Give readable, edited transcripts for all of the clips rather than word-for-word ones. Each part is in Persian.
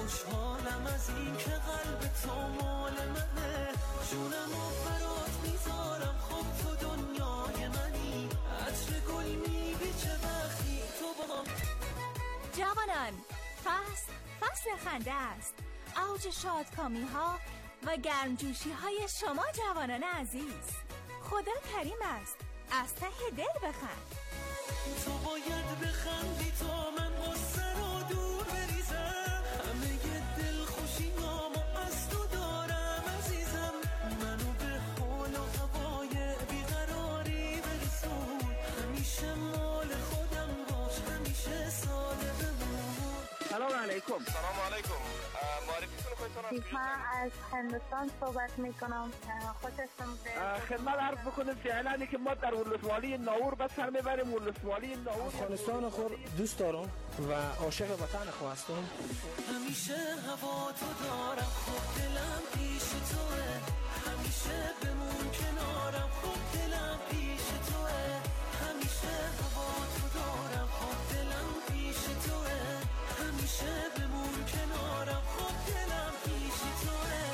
خوشحالم از این که قلب تو مال منه، جونمو برات میذارم، خب تو دنیای منی، عطر گل میبیچه وقتی تو با. جوانان، فصل خنده است، اوج شادکامی ها و گرمجوشی های شما جوانان عزیز. خدا کریم است، از ته دل بخند. تو باید بخندی تا من غصه رو دور بریزم، همه دل خوشیامو از تو دارم عزیزم، منو به حال و هوای بیقراری برسون، همیشه مال خودم باش، همیشه ساده بمون. سلام علیکم. سلام علیکم. معرفیتون خودتون. من از هندوستان صحبت میکنم. خوششون به خدمت عرض بکنم فعلا که ما در ولسوالی ناور بس سر میبریم. ولسوالی ناور افغانستان خود دوست دارم و عاشق وطن خود هستم. همیشه هوا تو دارم، خب دلم پیش توه، همیشه بمون کنارم، خب دلم پیش توه، همیشه هوا تو دارم، خب دلم پیش توه، همیشه بمون کنارم، خب دلم پیش توه.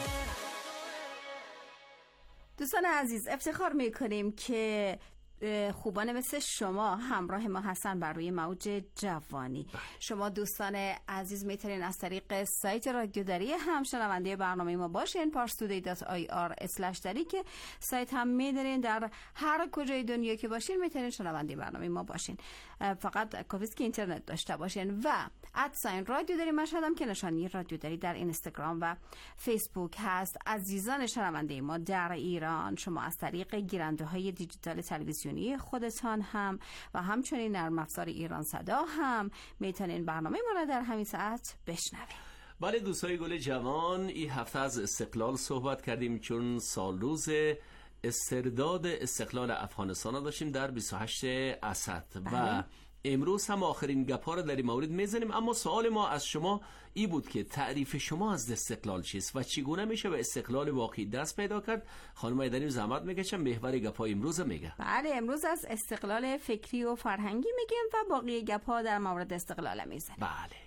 دوستان عزیز، افتخار میکنیم که خوبان مثل شما همراه ما هستن بر روی موج جوانی. شما دوستان عزیز میتونین از طریق سایت رادیو دری هم شنونده برنامه ما باشین، parstoday.ir/dari که سایت هم میدارین. در هر کجای دنیا که باشین میتونین شنونده برنامه ما باشین، فقط کافیه که اینترنت داشته باشین. و ادساین رادیو دری مشهد هم که نشانی رادیو دری در اینستاگرام و فیسبوک هست. عزیزان شنونده ما در ایران، شما از طریق گیرنده های دیجیتال تلویزیونی خودتان هم و همچنین نرم افزار ایران صدا هم میتونین برنامه ما را در همین ساعت بشنوید. بله دوستای گل جوان، این هفته از استقلال صحبت کردیم چون سال روز استرداد استقلال افغانستان را داشتیم در 28 اسد و امروز هم آخرین گپا رو در این مورد میزنیم. اما سوال ما از شما ای بود که تعریف شما از استقلال چیست و چگونه میشه به استقلال واقعی دست پیدا کرد؟ خانم ایدری زحمت میکشن محور گپا امروز میگه. بله، امروز از استقلال فکری و فرهنگی میگیم و باقی گپا در مورد استقلال میزنیم. بله.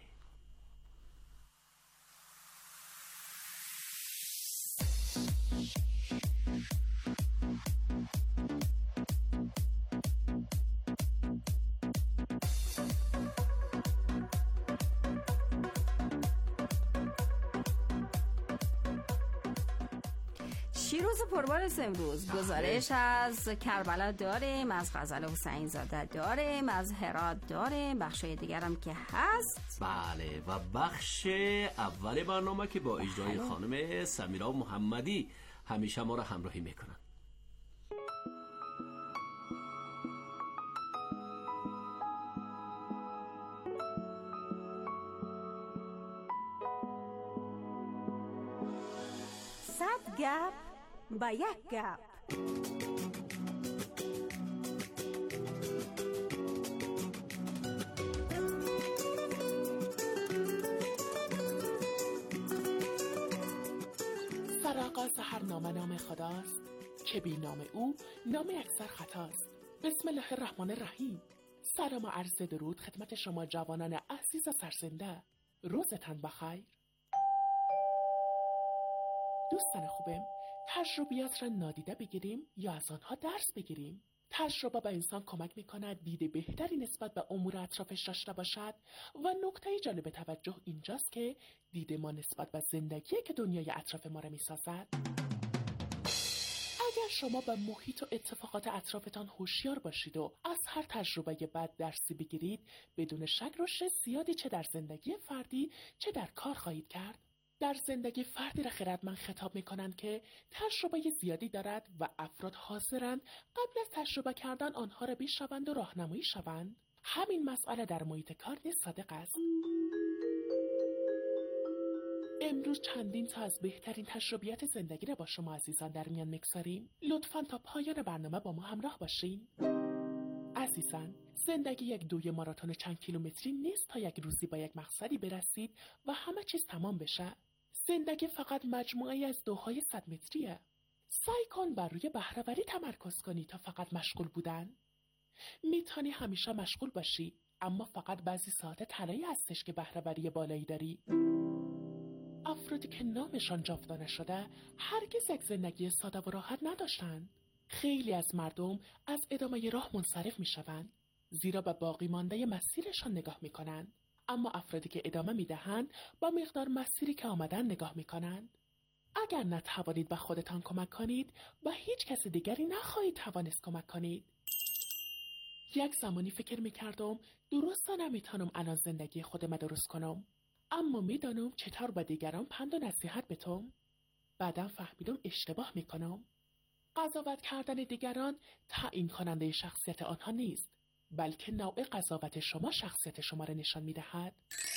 روز پربارس امروز گزارش از کربلا داریم، از غزل حسین زاده داریم، از هرات داریم، بخشای دیگر هم که هست. بله، و بخش اول برنامه که با اجرای خانم سمیرا محمدی همیشه ما را همراهی میکنن. صد گپ با یک گپ. سرآغاز هر نامه نام خداست که بی نام او نام اکثر خطاست. بسم الله الرحمن الرحیم. سلام و عرض درود خدمت شما جوانان عزیز و سرزنده. روزتان بخیر. دوستان خوبم، تجربیات را نادیده بگیریم یا از آنها درس بگیریم. تجربه به انسان کمک می‌کند دید بهتری نسبت به امور اطرافش داشته باشد و نکته جالب توجه اینجاست که دید ما نسبت به زندگی که دنیای اطراف ما را می‌سازد. اگر شما به محیط و اتفاقات اطرافتان هوشیار باشید و از هر تجربه بد درسی بگیرید، بدون شک رشد زیادی چه در زندگی فردی چه در کار خواهید کرد. در زندگی فردی را خردمند خطاب می‌کنند که تجربه زیادی دارد و افراد حاضرند قبل از تجربه کردن آنها را بشنوند و راهنمایی شوند. همین مسئله در محیط کار نیز صادق است. امروز چندین تا از بهترین تجربیات زندگی را با شما عزیزان در میان می‌گذاریم. لطفاً تا پایان برنامه با ما همراه باشین. عزیزان، زندگی یک دوی ماراتون چند کیلومتری نیست تا یک روزی با یک مقصدی برسید و همه چیز تمام بشه. زندگی فقط مجموعه از دوهای 100 متریه. سعی کن بر روی بهره‌وری تمرکز کنی تا فقط مشغول بودن. میتونی همیشه مشغول باشی، اما فقط بعضی ساعت طلایی هستش که بهره‌وری بالایی داری. افرادی که نامشان جاودانه شده هرگز یک زندگی ساده و راحت نداشتند. خیلی از مردم از ادامه راه منصرف میشوند، زیرا به باقی مانده مسیرشان نگاه میکنند. اما افرادی که ادامه میدهند با مقدار مسیری که آمدن نگاه میکنند. اگر نتوانید به خودتان کمک کنید، با هیچ کس دیگری نخواهید توانست کمک کنید. یک زمانی فکر میکردم درسته نمیتونم الان زندگی خودم درست کنم، اما میدانم چطور به دیگران پند و نصیحت بتم. بعدم فهمیدم اشتباه میکنم. قضاوت کردن دیگران تعیین کننده شخصیت آنها نیست، بلکه نوع قضاوت شما شخصیت شما را نشان میدهد.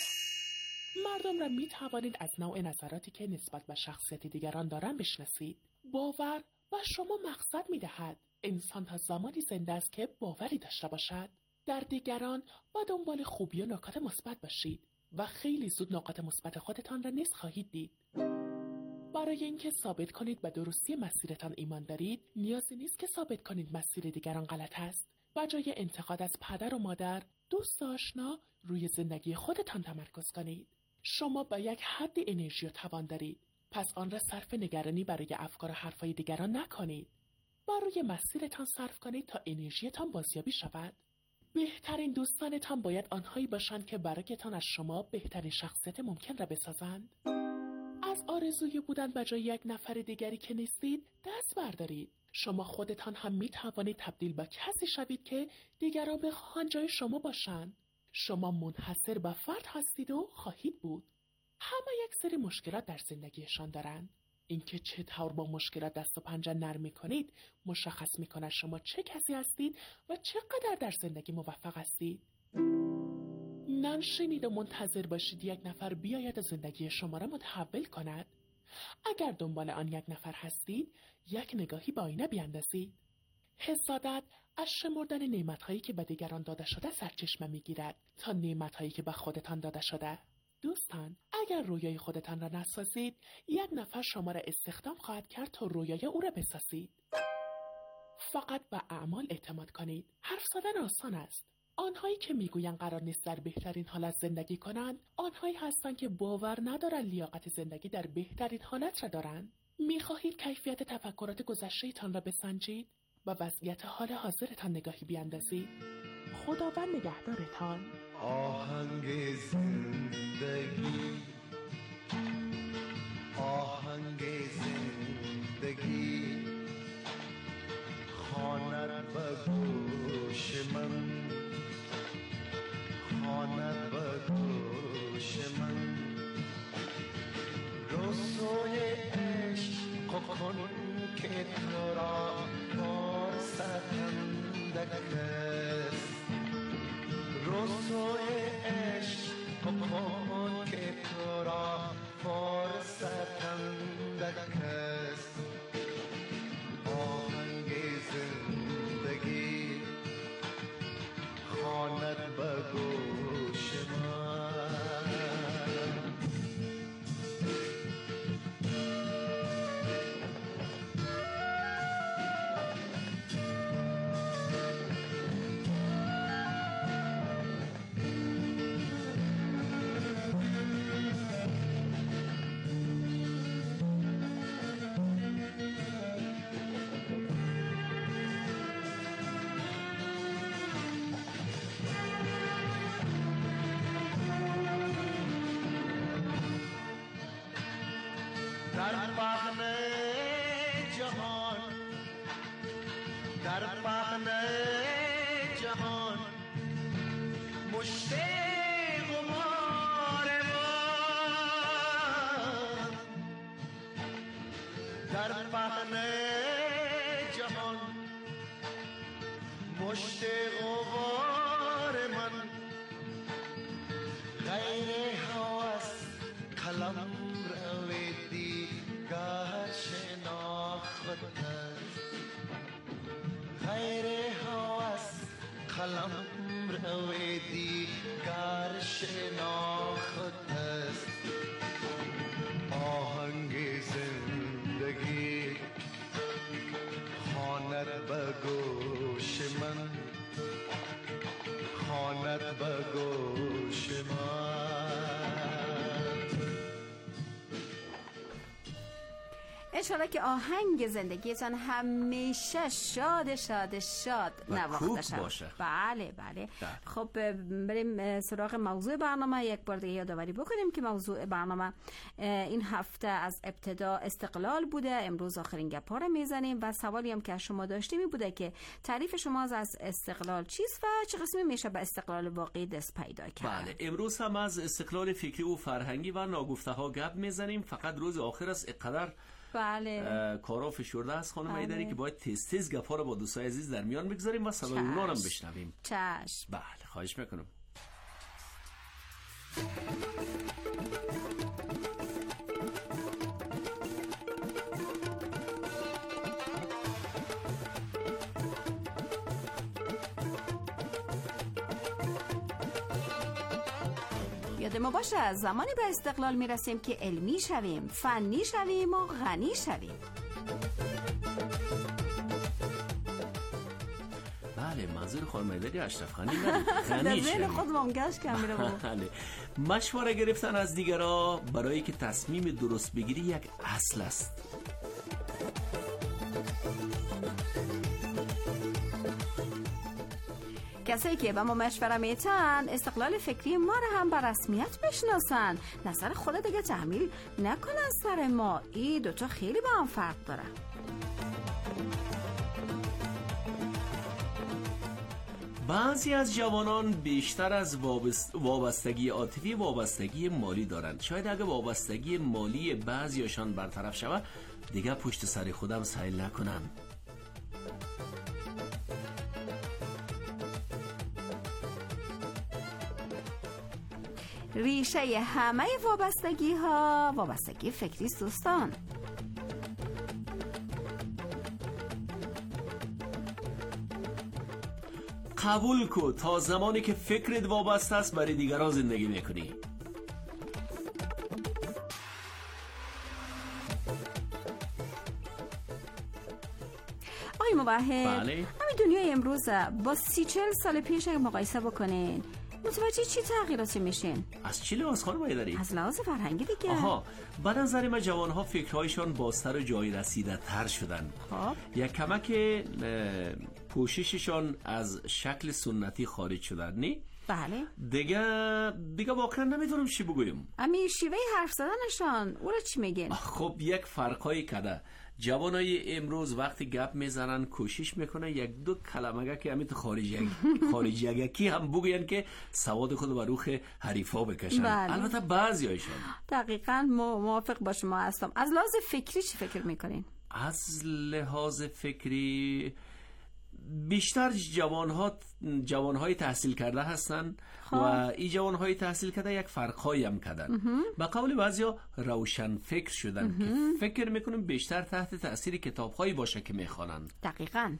مردم را میتوانید از نوع نظراتی که نسبت به شخصیت دیگران دارند بشناسید. باور به شما مقصد میدهد. انسان تا زمانی زنده است که باوری داشته باشد. در دیگران با دنبال خوبی و نکات مثبت باشید و خیلی زود نکات مثبت خودتان را نیز خواهید دید. برای اینکه ثابت کنید به درستی مسیرتان ایمان دارید، نیازی نیست که ثابت کنید مسیر دیگران غلط است. به جای انتقاد از پدر و مادر، دوست آشنا، روی زندگی خودتان تمرکز کنید. شما با یک حد انرژی و توان دارید، پس آن را صرف نگرانی برای افکار و حرفهای دیگران نکنید. برای مسیرتان صرف کنید تا انرژیتان بازیابی شود. بهترین دوستانتان باید آنهایی باشند که برایتان از شما بهترین شخصیت ممکن را بسازند. از آرزوی بودن به جای یک نفر دیگری که نیستید دست بردارید. شما خودتان هم می توانید تبدیل به کسی شوید که دیگران بخواهند جای شما باشند. شما منحصر به فرد هستید و خواهید بود. همه یک سری مشکلات در زندگیشان دارند. اینکه چطور با مشکلات دست و پنجه نرم می‌کنید مشخص می‌کند شما چه کسی هستید و چقدر در زندگی موفق هستید. ننشینید و منتظر باشید یک نفر بیاید و زندگی شما را متحول کند. اگر دنبال آن یک نفر هستید، یک نگاهی به آینه بیاندازید. حسادت از شمردن نعمت‌هایی که به دیگران داده شده سرچشمه می‌گیرد تا نعمت‌هایی که به خودتان داده شده. دوستان، اگر رویای خودتان را نسازید، یک نفر شما را استخدام خواهد کرد تا رویای او را بسازید. فقط به اعمال اعتماد کنید. حرف زدن آسان است. آنهایی که میگویند قرار نیست در بهترین حالت زندگی کنند، آنهایی هستند که باور ندارند لیاقت زندگی در بهترین حالت را دارند. میخواهید کیفیت تفکرات گذشته‌تان را بسنجید و وضعیت حال حاضرتان نگاهی بیاندازید. خداوند نگهدارتان. آهنگ زندگی، آهنگ زندگی خواند به گوش من، خواند به گوش من. رسوی عشق کن که تو را فرصتندک است. رسوی عشق کن که تو را فرصتندک است. آهنگ زندگی خواند به گوش من. در پهن جهان، در پهن جهان مشت غبار من، در پهن جهان مشت غبار من. غیر هوس قلم غیر هوس قلم روی دیگر شناخت است. آهنگ زندگی خواند به گوش من، خواند به گوش من. انشالله که آهنگ زندگیتان همیشه شاد نواخته شد. بله. خب بریم سراغ موضوع برنامه. یک بار دیگه یادآوری بکنیم که موضوع برنامه این هفته از ابتدا استقلال بوده. امروز آخرین گپا رو میزنیم و سوالی هم که از شما داشتیم این بوده که تعریف شما از استقلال چیست و چه قسمی میشه به استقلال واقعی دست پیدا کرد. بله، امروز هم از استقلال فکری و فرهنگی و ناگفته ها گپ میزنیم. فقط روز آخر است، اینقدر کارا فشرده است خانم ایدری که باید تیز گپا رو با دوستای عزیز در میان بگذاریم و صدای اونا هم بشنویم. چشم. بله، خواهش میکنم. یاد ما باشه زمانی به استقلال میرسیم که علمی شویم، فنی شویم و غنی شویم. بله، منظور خانم ایدری اشرف خانی غنی شویم. خودم گشت کم میره. بله، مشوره گرفتن از دیگران برای که تصمیم درست بگیری یک اصل است. کسایی که به ما مشوره میتن استقلال فکری ما رو هم به رسمیت بشناسن، نظر خود دیگه تحمیل نکنن سر ما. این دوتا خیلی با هم فرق داره. بعضی از جوانان بیشتر از وابستگی عاطفی وابستگی مالی دارند. شاید اگه وابستگی مالی بعضیاشان برطرف شود دیگه پشت سر خودم سیل نکنم. ریشه همه وابستگی ها وابستگی فکری است دوستان. قبول کو تا زمانی که فکرت وابسته است برای دیگران زندگی میکنی. آقای موحد، بله؟ همین دنیای امروز با 30-40 سال پیش مقایسه بکنین متوجه چی تغییراتی میشین؟ از چی لحاظ خانم ایدری؟ از لحاظ فرهنگی دیگه. آها، به نظر من جوانها فکرهایشان بازتر و جای رسیده تر شدن. یک کمک پوشششان از شکل سنتی خارج شدن، نه؟ بله. دیگه واقعا نمیدونم چی بگویم. امی شیوه حرف زدنشان او را چی میگین؟ خب یک فرقای کده. جوانای امروز وقتی گپ میزنن کوشش میکنن یک دو کلمه که همین تو خارجی هم بگوین که سواد خود بر روخ حریفا بکشن. بله. البته بعضیایشان. دقیقاً موافق با شما هستم. از لحاظ فکری چی فکر میکنین؟ از لحاظ فکری بیشتر جوانهای تحصیل کرده هستن و این جوانهای تحصیل کرده یک فرقایی هم کردن. به قول بعضیا روشن فکر شدن که فکر میکنم بیشتر تحت تأثیر کتابهایی باشه که میخوانند. دقیقاً.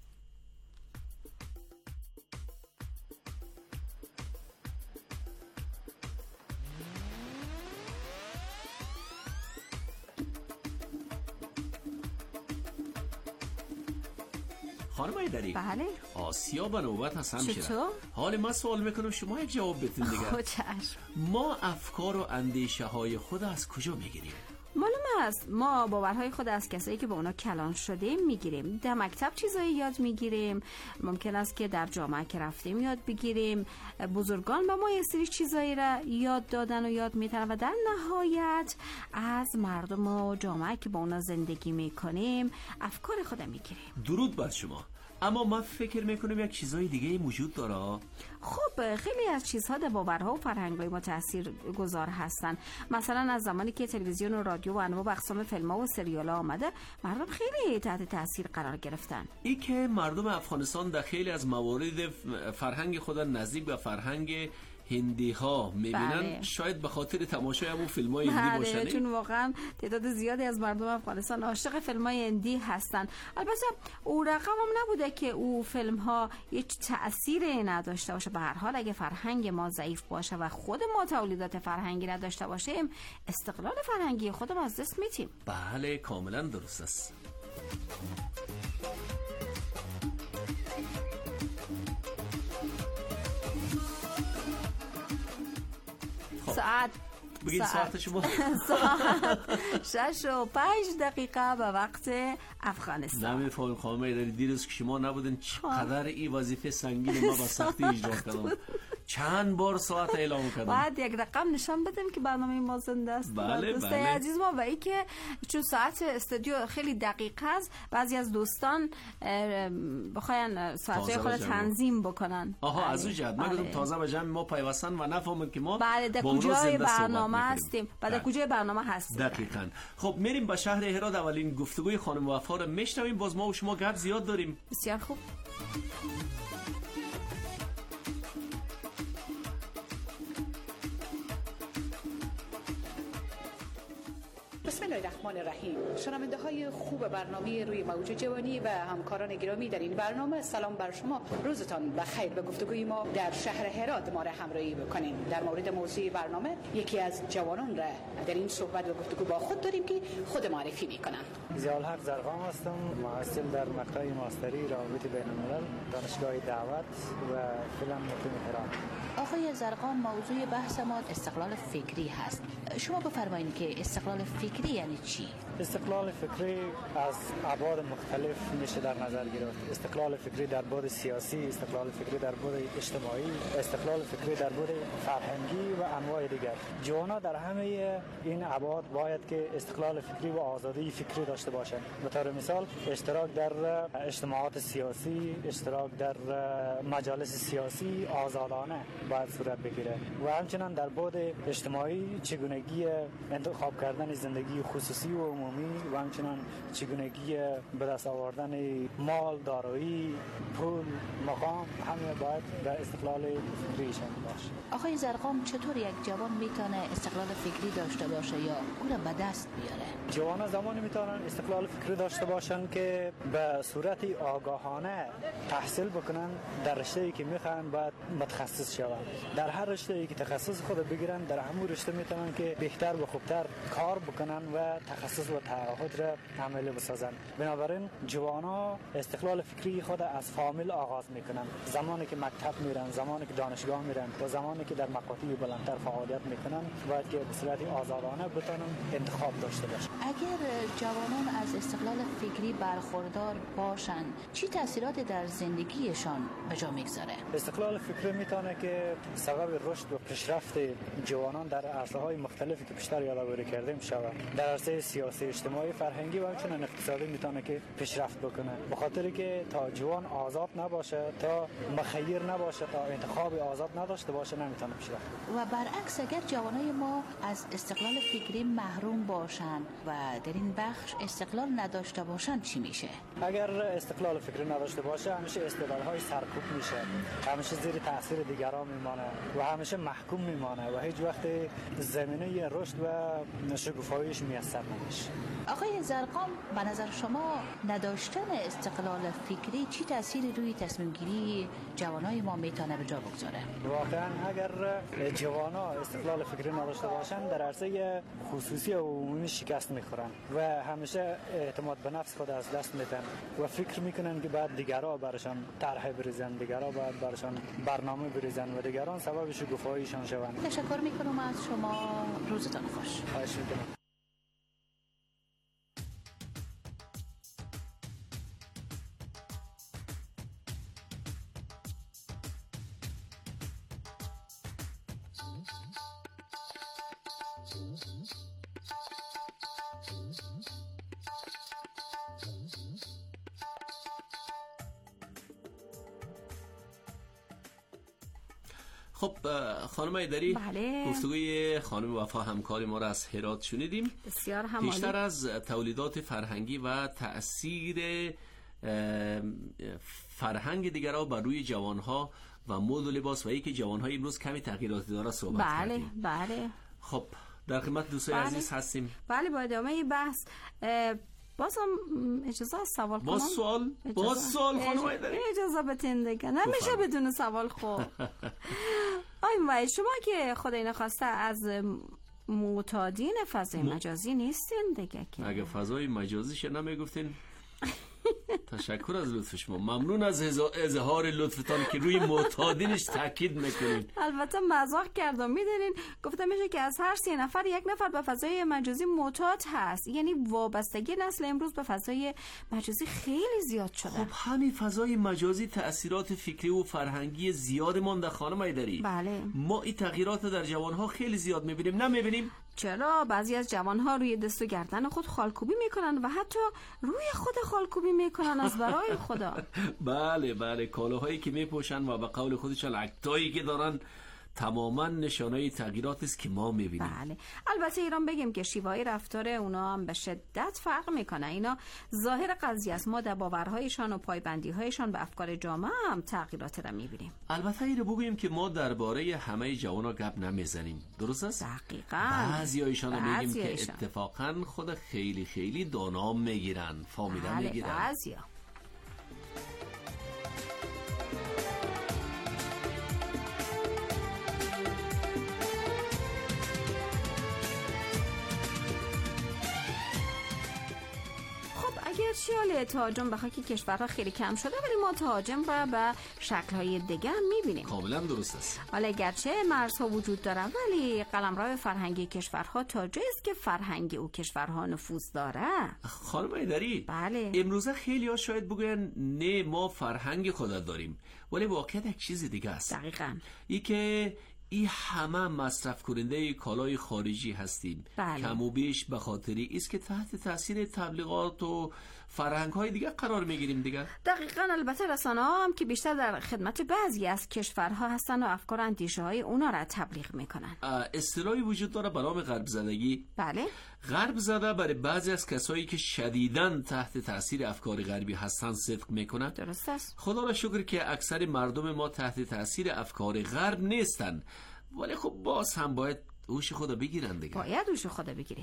خانم ایدری، بله؟ آسیا به نوبت هستم شده. چطور؟ حال من سوال میکنم شما یک جواب بتین دیگه. ما افکار و اندیشه های خود از کجا میگیریم؟ معلوم است ما باورهای خود از کسایی که با اونا کلان شدیم میگیریم. در مکتب چیزایی یاد میگیریم، ممکن است که در جامعه که رفتیم یاد بگیریم، بزرگان به ما یه سری چیزایی را یاد دادن و یاد میتن و در نهایت از مردم و جامعه که با اونا زندگی میکنیم افکار خود میگیریم. درود بر شما. اما من فکر میکنم یک چیزای دیگه موجود داره. خب خیلی از چیزها در باورها و فرهنگ‌های ما تأثیر گذار هستن. مثلا از زمانی که تلویزیون و رادیو و انواع و اقسام فیلم‌ها و سریال‌ها آمده مردم خیلی تحت تأثیر قرار گرفتن. این که مردم افغانستان در خیلی از موارد فرهنگ خود نزدیک به فرهنگ هندی ها میبینن. بله. شاید به خاطر تماشای همون فیلم های هندی باشن. چون واقعا تعداد زیادی از مردم افغانستان عاشق فیلم های هندی هستن. البته او رقم هم نبوده که او فیلم ها یک تأثیری نداشته باشه. به هر حال اگه فرهنگ ما ضعیف باشه و خود ما تولیدات فرهنگی نداشته باشیم استقلال فرهنگی خودم از دست میدیم. بله کاملا درست است. ساعت بگید ساعت شما. ساعت 6:05 به وقت افغانستان. نمیفهمم خانم ایدری، دیروز که شما نبودین چقدر این وظیفه سنگین ما با سختی اجرا کردم. چند بار ساعت اعلام کردم. بعد یک رقم نشان بدیم که برنامه ما زنده است. بله دوستای عزیز ما، و این که چون ساعت استودیو خیلی دقیق است، بعضی از دوستان بخواین ساعت‌های خود تنظیم بکنن. آها از اون جهت من گفتم تازه به جمع ما پیوستن و نفهمن که ما در کجای برنامه هستیم و در کجای برنامه هستیم. دقیقاً. خب میریم به شهر هرات. اولین گفتگوی خانم وفا رو میشنویم. باز ما و شما گپ زیاد داریم. بسیار خوب. بسم الله الرحمن الرحیم. شنونده های خوب برنامه روی موج جوانی و همکاران گرامی در این برنامه، سلام بر شما، روزتان بخیر. به گفتگوی ما در شهر هرات ما را همراهی بکنین. در مورد موضوع برنامه یکی از جوانان را در این صحبت و گفتگو با خود داریم که خود معرفی میکنن. ضیاءالحق زرقام هستم، محصل در مقطع ماستری روابط بین الملل دانشگاه دعوت و فیلم مقیم هرات. آقای زرقان، موضوع بحث ما استقلال فکری هست. شما بفرمایید که استقلال فکری یعنی چی؟ استقلال فکری از ابعاد مختلف میشه در نظر گرفت. استقلال فکری در بعد سیاسی، استقلال فکری در بعد اجتماعی، استقلال فکری در بعد فرهنگی و انواع دیگر. جوانا در همه این ابعاد باید که استقلال فکری و آزادی فکری داشته باشند. به طور مثال اشتراک در اجتماعات سیاسی، اشتراک در مجالس سیاسی آزادانه باید صورت بگیره و همچنین در بعد اجتماعی چگونگی انتخاب کردن زندگی خصوصی و عمومی و همچنین چگونگی به دست آوردن مال، دارایی، پول، مقام همه باید در استقلال فکری شامل باشه. آقای زرقام، چطور یک جوان میتونه استقلال فکری داشته باشه یا او را به دست بیاره؟ جوانان زمانی میتونن استقلال فکری داشته باشن که به صورت آگاهانه تحصیل بکنن در رشته‌ای که میخوان باید متخصص شون. در هر رشته‌ای که تخصص خود بگیرن در همون رشته میتونن که بهتر و خوبتر کار بکنن و تخصص و تعهد را عملی بسازن. بنابراین جوانا استقلال فکری خود از فامیل آغاز میکنن. زمانی که مکتب میرن، زمانی که دانشگاه میرن و زمانی که در مقاطع بلندتر فعالیت میکنن باید که به صورت آزادانه بتونن انتخاب داشته باشن. اگر جوانان از استقلال فکری برخوردار باشن، چی تاثیراتی در زندگیشان به جا میگذاره؟ استقلال فکری میتونه که سبب رشد و پیشرفت جوانان در عرصه‌های مختلفی که بیشتر یادآوری کردیم شود. در عرصه سیاسی، اجتماعی، فرهنگی و همچنین اقتصادی میتونه که پیشرفت بکنه. به خاطری که تا جوان آزاد نباشه، تا مخیر نباشه، تا انتخاب آزاد نداشته باشه نمیتونه پیشرفت. و برعکس اگر جوانای ما از استقلال فکری محروم باشن و در این بخش استقلال نداشته باشن چی میشه؟ اگر استقلال فکری نداشته باشه همیشه استدلال‌های سرکوب میشه، همیشه زیر تاثیر دیگران میمانه و همیشه محکوم میمانه و هیچ وقت زمینه رشد و شکوفاییش میسر نمیشه. آقای زرقام، به نظر شما نداشتن استقلال فکری چی تأثیری روی تصمیم گیری جوانای ما میتونه به جا بگذاره؟ واقعا اگر جوانا استقلال فکری نداشته باشن در عرصه خصوصی و عمومی شکست میخورن و همیشه اعتماد به نفس خود از دست میدن و فکر میکنن که بعد دیگران براشون طرح بریزن، دیگران بعد براشون برنامه بریزن و دیگران سبب شکوفاییشان شوند. تشکر میکنم از شما، روزتان خوش. خواهش میکنم. خب خانم ایدری، بله. گفتگوی خانم وفا همکاری ما را از هرات شنیدیم. بسیار همالی. بیشتر از تولیدات فرهنگی و تأثیر فرهنگ دیگرها بر روی جوانها و مد و لباس و اینکه جوانها امروز کمی تغییراتی داره صحبت کردیم. بله. خب در خدمت دوستای عزیز هستیم. بله، با ادامه بحث باز هم اجازه سوال کنم؟ باز سوال خانم ایدری، اجازه بتین دیگه، نمیشه بدون سوال. خوب آی وای، شما که خدای نخواسته از معتادین فضای مجازی نیستین دیگه که؟ اگه فضای مجازیش نمیگفتین تشکر از لطف شما. ممنون از اظهار لطفتان که روی معتادینش تاکید میکنید. البته مزاح کردم، میدونین گفتم میشه که از هر 3 نفر 1 نفر به فضای مجازی معتاد هست. یعنی وابستگی نسل امروز به فضای مجازی خیلی زیاد شده. خب همین فضای مجازی تأثیرات فکری و فرهنگی زیادی مانده خانم ایدری. بله. ما این تغییرات در جوانها خیلی زیاد میبینیم، نمیبینیم؟ چرا بعضی از جوانها روی دست و گردن خود خالکوبی میکنن و حتی روی خود خالکوبی میکنن از برای خدا. بله کالاهایی که میپوشن و به قول خودشان اکتایی که دارن تماما نشانه تغییراتی است که ما میبینیم. بله. البته ایران بگیم که شیوهای رفتار اونا هم به شدت فرق میکنه. اینا ظاهر قضیه است. ما در باورهایشان و پایبندی‌هایشان به افکار جامعه هم تغییرات را میبینیم. البته اینو بگوییم که ما درباره همه جوانا گپ نمیزنیم. درست است؟ دقیقاً. بعضیایشان میگیم که اتفاقاً خود خیلی خیلی دانا میگیرن، فهمیدن میگیرن. بعضیا. اگرچه حال تهاجم به خاک کشورها خیلی کم شده ولی ما تهاجم را به شکل‌های دیگه هم می‌بینیم. کاملا درست است. حالا اگرچه مرزها وجود داره ولی قلمرو فرهنگی کشورها تا جایی است که فرهنگ او کشورها نفوذ داره. خانم ایدری، بله. امروزه خیلی‌ها شاید بگوین نه ما فرهنگ خود داریم، ولی واقعیت یک چیز دیگه است. دقیقاً. ای که ای همه مصرف کننده کالای خارجی هستیم. بله. کم و بیش به خاطری است که تحت تاثیر تبلیغات و فرهنگ های دیگه قرار میگیریم دیگه. دقیقاً. البته رسانه ها هم که بیشتر در خدمت بعضی از کشورها هستن و افکار اندیشه های اونا را تبلیغ میکنن. اصطلاحی وجود داره به نام غرب زدگی. بله. غرب زده برای بعضی از کسایی که شدیداً تحت تاثیر افکار غربی هستن صدق میکنن. درست است. خدا را شکر که اکثر مردم ما تحت تاثیر افکار غرب نیستن، ولی خب باز هم باید هوش خدا بگیرن دیگه. باید هوش خدا بگیریم.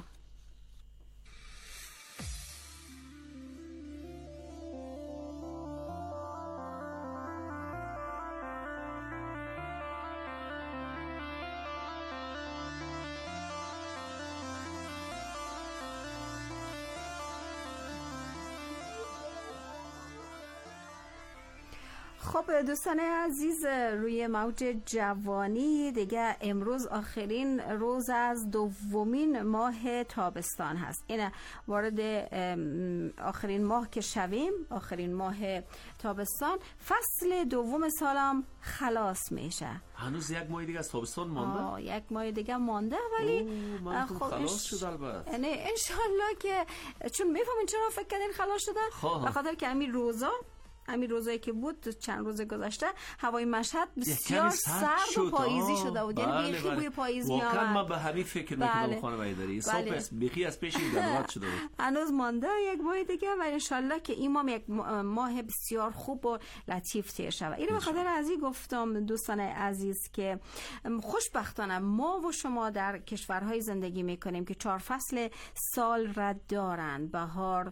خب دوستان عزیز، روی موج جوانی دیگه امروز آخرین روز از 2مین ماه تابستان هست. این وارد آخرین ماه که شویم، آخرین ماه تابستان، فصل 2 سالم خلاص میشه. هنوز 1 ماه دیگه از تابستان مانده؟ 1 ماه دیگه مانده ولی خب خلاص شد البته. نه انشالله که چون میفهمین چرا فکر کردین خلاص شده؟ به خاطر که همین روزایی که بود چند روز گذشته هوای مشهد بسیار سرد و پاییزی شده بود. یعنی بیخی بوی پاییز میامد. واقعا من به همین فکر میکنم خانم ایدری. صبح بیخی از پیش این دلوات شده بود. هنوز مانده 1 ماه دیگه و انشالله که این ماه 1 ماه بسیار خوب و لطیف تیر شود. اینو به خاطر از این گفتم دوستان عزیز که خوشبختانه ما و شما در کشورهای زندگی میکنیم که 4 فصل سال را دارن: بهار،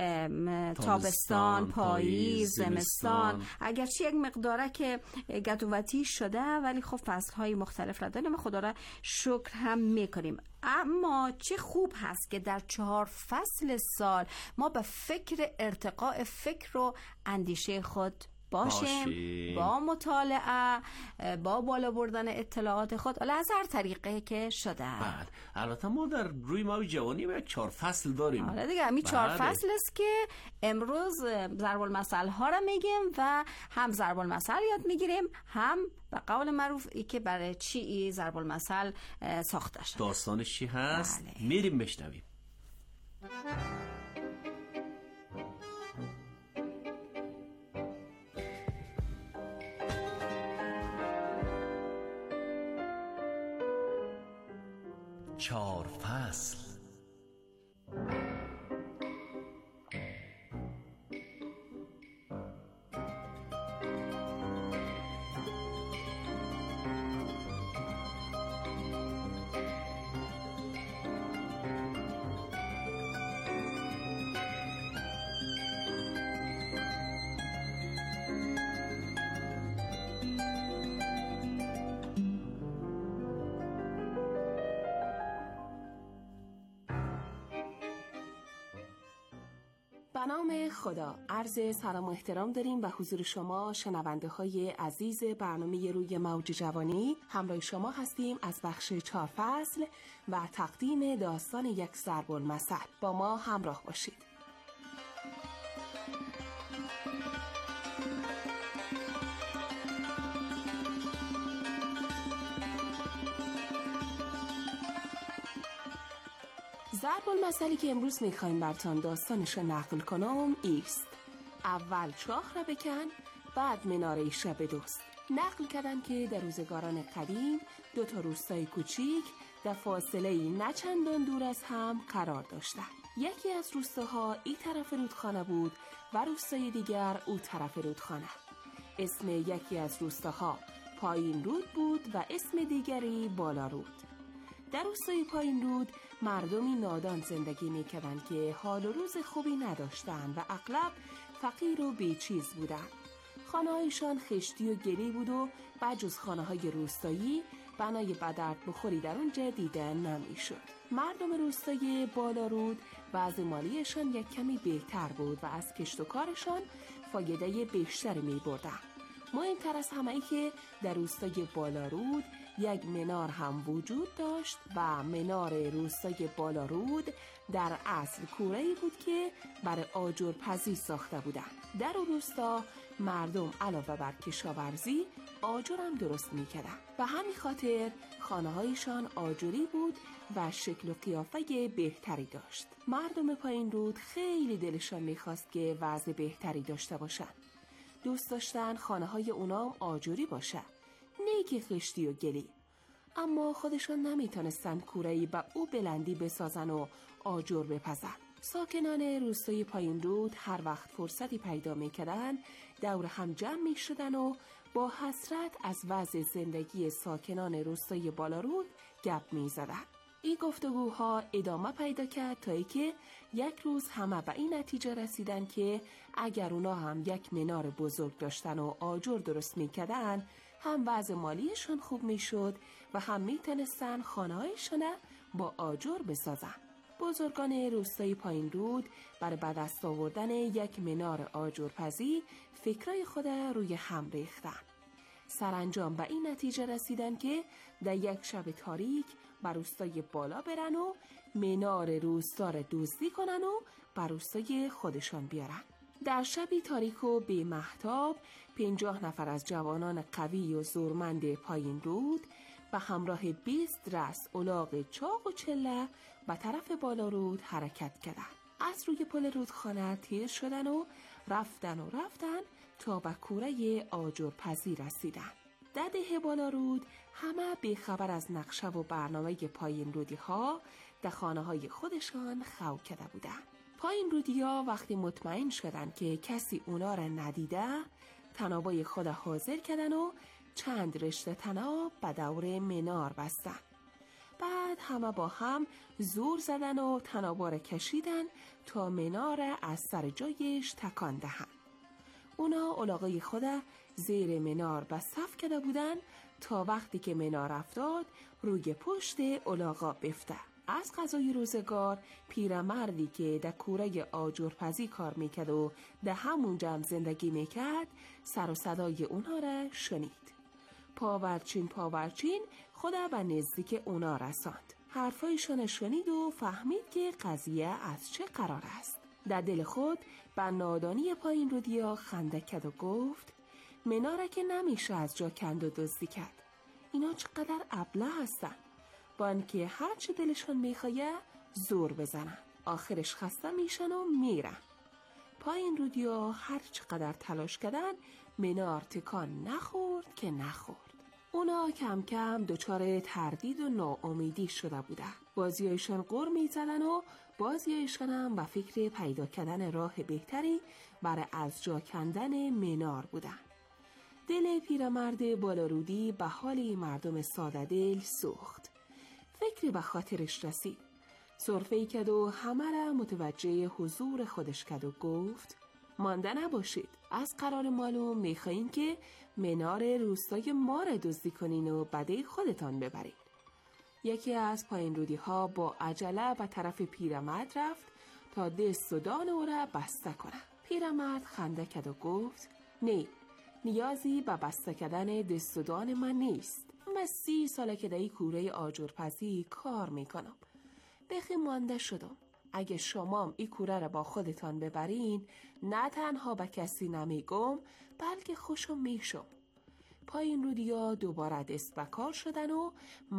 تابستان، پاییز، زمستان. اگرچه یک مقداره که گدوتی شده ولی خب فصل‌های مختلف را داریم، خدا را شکر هم میکنیم. اما چه خوب هست که در 4 فصل سال ما به فکر ارتقاء فکر و اندیشه خود باشیم. با مطالعه، با بالا بردن اطلاعات خود، حالا از هر طریقه که شده. بله. البته ما در روی موج جوانی 4 فصل داریم. حالا دیگه همین 4 فصل است که امروز ضرب المثل ها را میگیم و هم ضرب المثل یاد میگیریم، هم به قول معروف ای که برای چی ضرب المثل ساخته شده. داستانش چی هست؟ بله. میریم بشنویم. چهار فصل. به نام خدا، عرض سلام و احترام داریم به حضور شما شنونده های عزیز برنامه روی موج جوانی. همراه شما هستیم از بخش 4 فصل و تقدیم داستان یک ضرب المثل. با ما همراه باشید. ضرب المثلی که امروز میخوایم براتون داستانش رو نقل کنم ایست: اول چاه را بکن، بعد مناره‌اش را بدزد. نقل کردن که در روزگاران قدیم 2 روستای کوچیک در فاصله نه چندان دور از هم قرار داشتند. یکی از روستاها این طرف رودخانه بود و روستای دیگر او طرف رودخانه. اسم یکی از روستاها پایین رود بود و اسم دیگری بالا رود. در روستای پایین رود مردمی نادان زندگی می‌کردند که حال و روز خوبی نداشتند و اغلب فقیر و بیچیز بودند. خانه‌هایشان خشتی و گلی بود و بجز خانه‌های روستایی بنای بدرد بخوری در اونجا دیده نمی‌شد. مردم روستای بالا رود وضع مالیشان یک کمی بهتر بود و از کشت و کارشان فایده بیشتری می‌بردند. مهمتر از همه ای که در روستای بالا رود یک منار هم وجود داشت و منار روستای بالا رود در اصل کوره‌ای بود که برای آجرپزی ساخته بودند. در اون روستا مردم علاوه بر کشاورزی آجر هم درست می‌کردند. به همین خاطر خانه‌هایشان آجری بود و شکل و قیافه بهتری داشت. مردم پایین رود خیلی دلشان می‌خواست که وضع بهتری داشته باشند. دوست داشتن خانه‌های اونام آجری باشه، نه که خشتی و گلی. اما خودشان نمیتونستن کوره‌ای به او بلندی بسازن و آجر بپزن. ساکنان روستای پایین رود هر وقت فرصتی پیدا میکردن دور هم جمع میشدن و با حسرت از وضع زندگی ساکنان روستای بالا رود گپ میزدن. این گفتگوها ادامه پیدا کرد تا اینکه یک روز همه به این نتیجه رسیدن که اگر اونا هم یک منار بزرگ داشتن و آجر درست میکردن هم وضع مالیشون خوب میشد و هم میتونستن خانه‌هایشون با آجر بسازن. بزرگان روستای پایین رود برای به دست آوردن یک منار آجرپزی فکرای خود روی هم ریختن. سرانجام به این نتیجه رسیدن که در یک شب تاریک بر روستای بالا برن و منار روستا را دزدی کنن و بر روستای خودشان بیارن. در شبی تاریک و بی مهتاب 50 نفر از جوانان قوی و زورمند پایین رود به همراه 20 رأس الاغ چاق و چله به طرف بالا رود حرکت کردند. از روی پل رودخانه تیز شدن و رفتن تا به کوره آجرپزی رسیدن. در ده بالا رود همه بیخبر از نقشه و برنامه پایین رودی ها در خانه های خودشان خو کرده بودند. پایین رودی ها وقتی مطمئن شدن که کسی اونا را ندیده تنابای خود حاضر کردن و چند رشته تناب به دور منار بستن. بعد همه با هم زور زدن و تنابا را کشیدن تا منار از سر جایش تکان دهن. اونا الاغای خود زیر منار به صف کرده بودن تا وقتی که منار افتاد روی پشت الاغا بفته. از قضای روزگار پیرمردی که در کوره آجرپزی کار میکرد و در همون جمع زندگی میکرد سر و صدای اونها را شنید. پاورچین خدا به نزدیک اونا رساند. حرفایشان شنید و فهمید که قضیه از چه قرار است. در دل خود به نادانی پایین رودیا خنده کرد و گفت مناره که نمیشه از جا کند و دزدی کرد. اینا چقدر ابله هستن، با اینکه هر چه دلشون میخواه زور بزنن آخرش خسته میشن و میرن. پایین رودیا هر چقدر تلاش کردن منار تکان نخورد که نخورد. اونا کم کم دچار تردید و ناامیدی شده بودن. بازیایشان غر میزدن و بازیایشان هم به فکر پیدا کردن راه بهتری برای از جا کندن منار بودن. دل پیرمرد بالارودی به حال مردم ساده دل سوخت. فکری به خاطرش رسید. سرفه‌ای کرد و همه را متوجه حضور خودش کرد و گفت مانده نباشید. از قرار معلوم میخواین که منار روستای ما را دزدی کنین و بده خودتان ببرید. یکی از پایین رودی ها با عجله به طرف پیرمرد رفت تا دست و دان او را بسته کنم. پیرمرد خنده کرد و گفت نه، نیازی به بسته کردن دست و دان من نیست. من 30 ساله که در این کوره آجرپزی کار میکنم. بخی مانده شدم. اگه شما این کوره را با خودتان ببرین، نه تنها به کسی نمیگم بلکه خوشم میشم. پایین رودیا دوباره دست به کار شدن و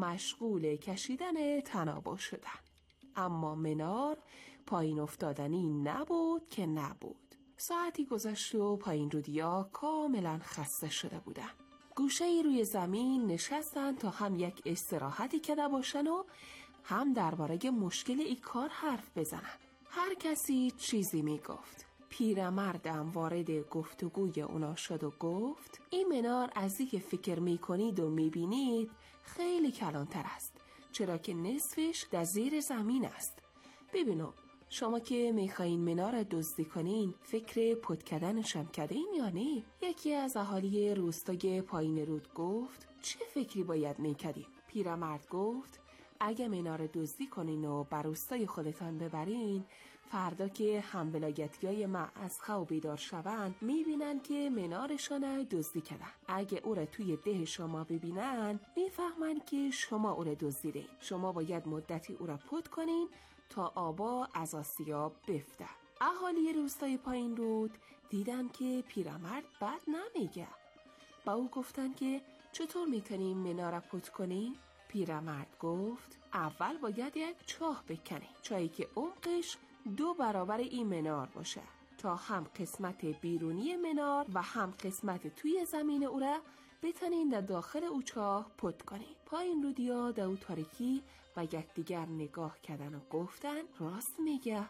مشغول کشیدن تنابو شدن. اما منار پایین افتادنی نبود که نبود. ساعتی گذشت و پایین رودیا کاملا خسته شده بودن. گوشه ای روی زمین نشستن تا هم یک استراحتی کرده باشن و هم درباره مشکل این کار حرف بزنن. هر کسی چیزی میگفت. پیرمردم وارد گفتگوی اونا شد و گفت این منار از این که فکر میکنید و میبینید خیلی کلانتر است، چرا که نصفش در زیر زمین است. ببینم شما که میخواین منار دزدی کنین فکر پد کردنش هم کردین یا نه؟ یکی از اهالی روستای پایین رود گفت چه فکری باید میکردیم؟ پیرمرد گفت اگه منار دزدی کنین و بر روستای خودتان ببرین، فردا که هم ولایتیای ما از خواب بیدار شوند میبینن که منارشان دزدی کردن. اگه او را توی ده شما ببینن میفهمن که شما او را دزدیدین. شما باید مدتی او را پد کنین تا آبا از آسیاب بفته. اهالی روستای پایین رود دیدن که پیرمرد بد نمیگه. با او گفتن که چطور میتونیم منار را پد کنیم؟ پیرمرد گفت اول باید یک چاه بکنی، چاهی که عمقش 2 برابر این منار باشه، تا هم قسمت بیرونی منار و هم قسمت توی زمین او را بتونین در داخل او چاه پد کنین. پایین رودیا در او تاریکی و یکدیگر نگاه کردن و گفتن راست میگه.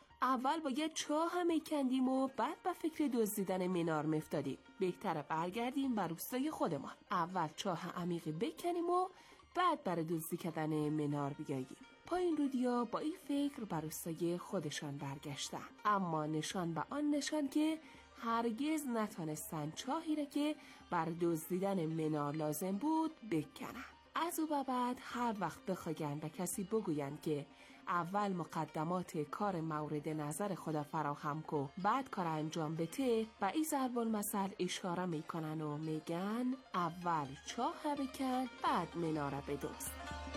اول باید چاه هم میکندیم و بعد به فکر دزدیدن منار میفتادیم. بهتره برگردیم بر روستای خودمان. اول چاه عمیقی بکنیم و بعد برای دزدی کردن منار بیاییم. پایین رودیا با این فکر بر روستای خودشان برگشتن، اما نشان به آن نشان که هرگز نتانستن چاهی را که بر دزدیدن منار لازم بود بکنن. از او به بعد هر وقت بخواین به کسی بگوین که اول مقدمات کار مورد نظر خدا فراهم کو بعد کار انجام بده، و این ضرب المثل اشاره میکنن و میگن اول چاه بکن بعد مناره بدزد.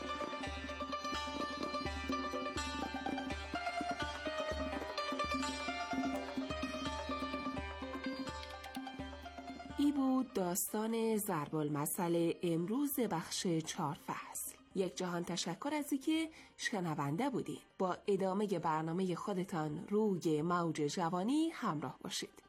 ای بود داستان ضرب المثل امروز بخش 4 فصل. یک جهان تشکر از اینکه شنونده بودین. با ادامه برنامه خودتان روی موج جوانی همراه باشید.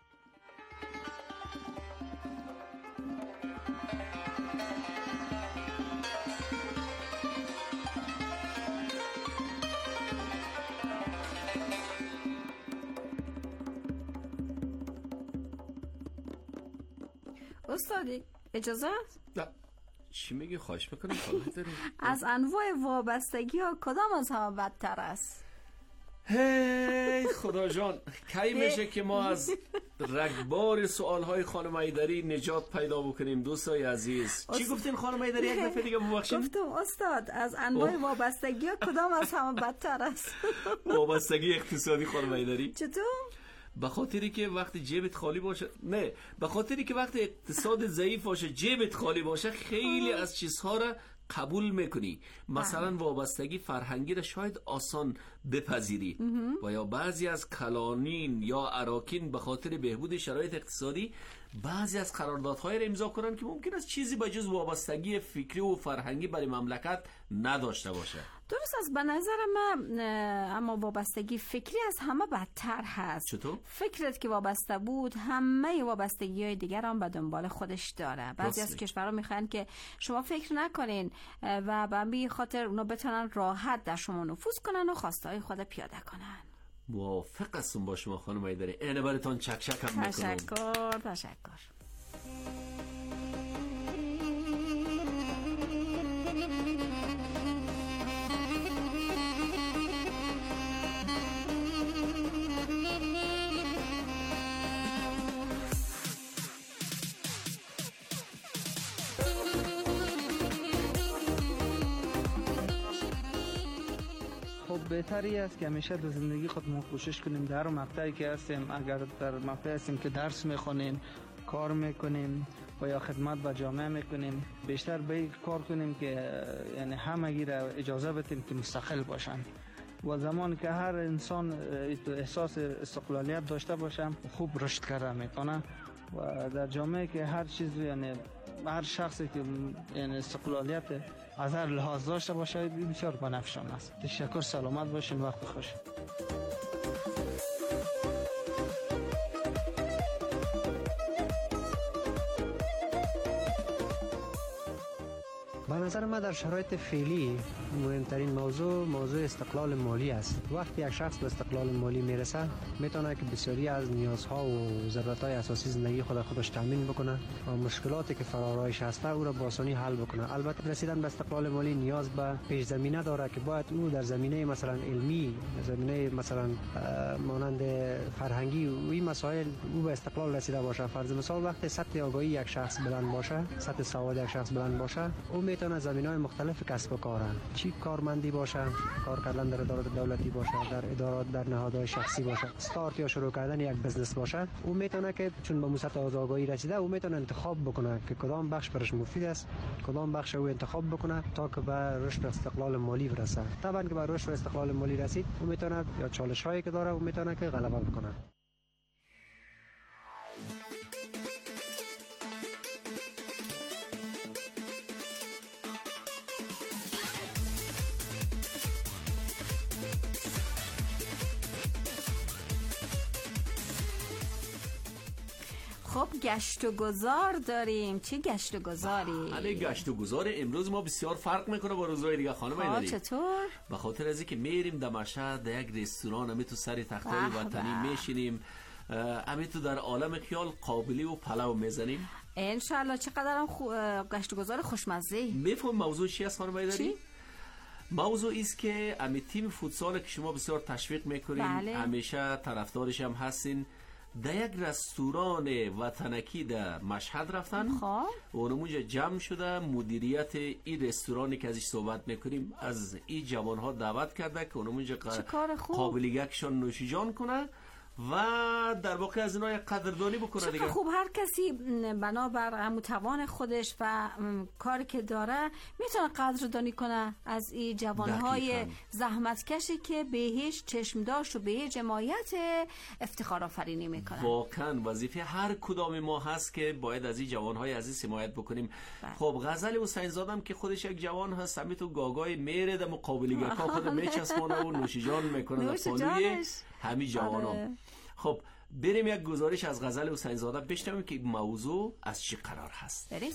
استادی اجازه؟ نه. چی میگی؟ خواهش میکنم. از انواع وابستگی ها کدام از همه بدتر است؟ هی خدا جان، کی میشه که ما از رگبار سوالهای خانم ایدری نجات پیدا بکنیم دوستای عزیز؟ چی گفتین خانم ایدری؟ یک دفعه دیگه ببخشید. گفتم استاد از انواع وابستگی ها کدام از همه بدتر است؟ وابستگی اقتصادی خانم ایدری. چطور؟ به خاطری که وقتی جیبت خالی باشه، نه، به خاطری که وقتی اقتصاد ضعیف باشه جیبت خالی باشه خیلی از چیزها را قبول میکنی. مثلا وابستگی فرهنگی را شاید آسان بپذیری و یا بعضی از کلانین یا اراکین به خاطر بهبود شرایط اقتصادی بعضی از قراردادهای را امضا کنن که ممکن است چیزی به جز وابستگی فکری و فرهنگی برای مملکت نداشته باشه. درست است. به نظر من اما وابستگی فکری از همه بدتر هست. چطور؟ فکرت که وابسته بود همه وابستگی های دیگر هم به دنبال خودش داره. بعضی از کشورها میخوان که شما فکر نکنین و به همین خاطر اونا بتونن راحت در شما نفوذ کنن و خواسته های خود پیاده کنن. موافق هستم با شما خانم ایدری. اینه براتون چک چک هم میکنم. تشکر. بهتری است که همیشه در زندگی خود ما کوشش کنیم در مقطعی که هستیم، اگر در مقطعی هستیم که درس میخونیم، کار میکنیم و یا خدمت به جامعه میکنیم، بیشتر به این کار کنیم که یعنی همگی را اجازه بدیم که مستقل باشن و زمانی که هر انسان احساس استقلالیت داشته باشه خوب رشد کرده میکنه و در جامعه که هر چیز یعنی هر شخصی که یعنی استقلالیت از هر لحاظ داشته باشه بسیار بنفشان است. تشکر، سلامت باشین، وقت خوش. به نظر من در شرایط فعلی مهمترین موضوع استقلال مالی است. وقتی یک شخص به استقلال مالی میرسه میتونه که بسیاری از نیازها و ضرورت‌های اساسی زندگی خودش تامین بکنه و مشکلاتی که فرارایش هسته او را با آسانی حل بکنه. البته رسیدن به استقلال مالی نیاز به پیش زمینه داره که باید او در زمینه مثلا علمی، زمینه مثلا مانند فرهنگی و این مسائل او به استقلال رسیده باشه. فرض مثال وقتی سطح آگاهی یک شخص بلند باشه، سطح سواد یک شخص بلند باشه، او میتونه زمینه‌های مختلف کسب و کار، چی کارمندی باشه، کار کردن در ادارات دولتی باشه، در ادارات، در نهادهای شخصی باشه، استارت یا شروع کردن یک بزنس باشه، او میتونه که چون به سطح آگاهی رسیده او میتونه انتخاب بکنه که کدام بخش برش مفید است، کدام بخش او انتخاب بکنه تا که به رشد و استقلال مالی برسه. طبعا که به رشد و استقلال مالی رسید او میتونه یا چالش‌هایی که داره او میتونه که غلبه بکنه. خب گشت و گذار داریم. چی گشت و گذاری؟ حالا گشت و گذار امروز ما بسیار فرق میکنه با روزهای دیگه خانم ایداری. چطور؟ به خاطر از اینکه میریم در مشهد در یک رستوران همی تو سر تختای وطنی میشینیم، همی تو در عالم خیال قابلی و پلو میزنیم. انشالله. چقدرم گشت و گذار خوشمزه. میفهم موضوع چی است خانم ایداری؟ موضوع است که امی تیم فوتسال که شما بسیار تشویق میکنین، همیشه طرفدارش هم هستین، در یک رستوران وطنکی در مشهد رفتن و اونمونجا جمع شده مدیریت این رستورانی که ازش صحبت میکنیم از این جوانها دعوت کرده که اونمونجا قابلیتشان نوشیجان کنه و در واقع از اینا یک قدردانی بکنه دیگه. خوب، هر کسی بنابر متوان خودش و کاری که داره میتونه قدردانی کنه از این جوانهای زحمتکشی که بهش چشم داشت و به جماعت افتخار آفرینی میکنه. واقعا وظیفه هر کدام ما هست که باید از این جوانهای عزیز حمایت بکنیم. خب غزل حسین زادم که خودش یک جوان هست، همین تو گاگای میره در مقابلگرها خود میچسبونه و نوشیجان میکنه در پالوی همین جوانان. خب بریم یک گزارش از غزل حسین زاده بشنویم که موضوع از چی قرار هست. بریم.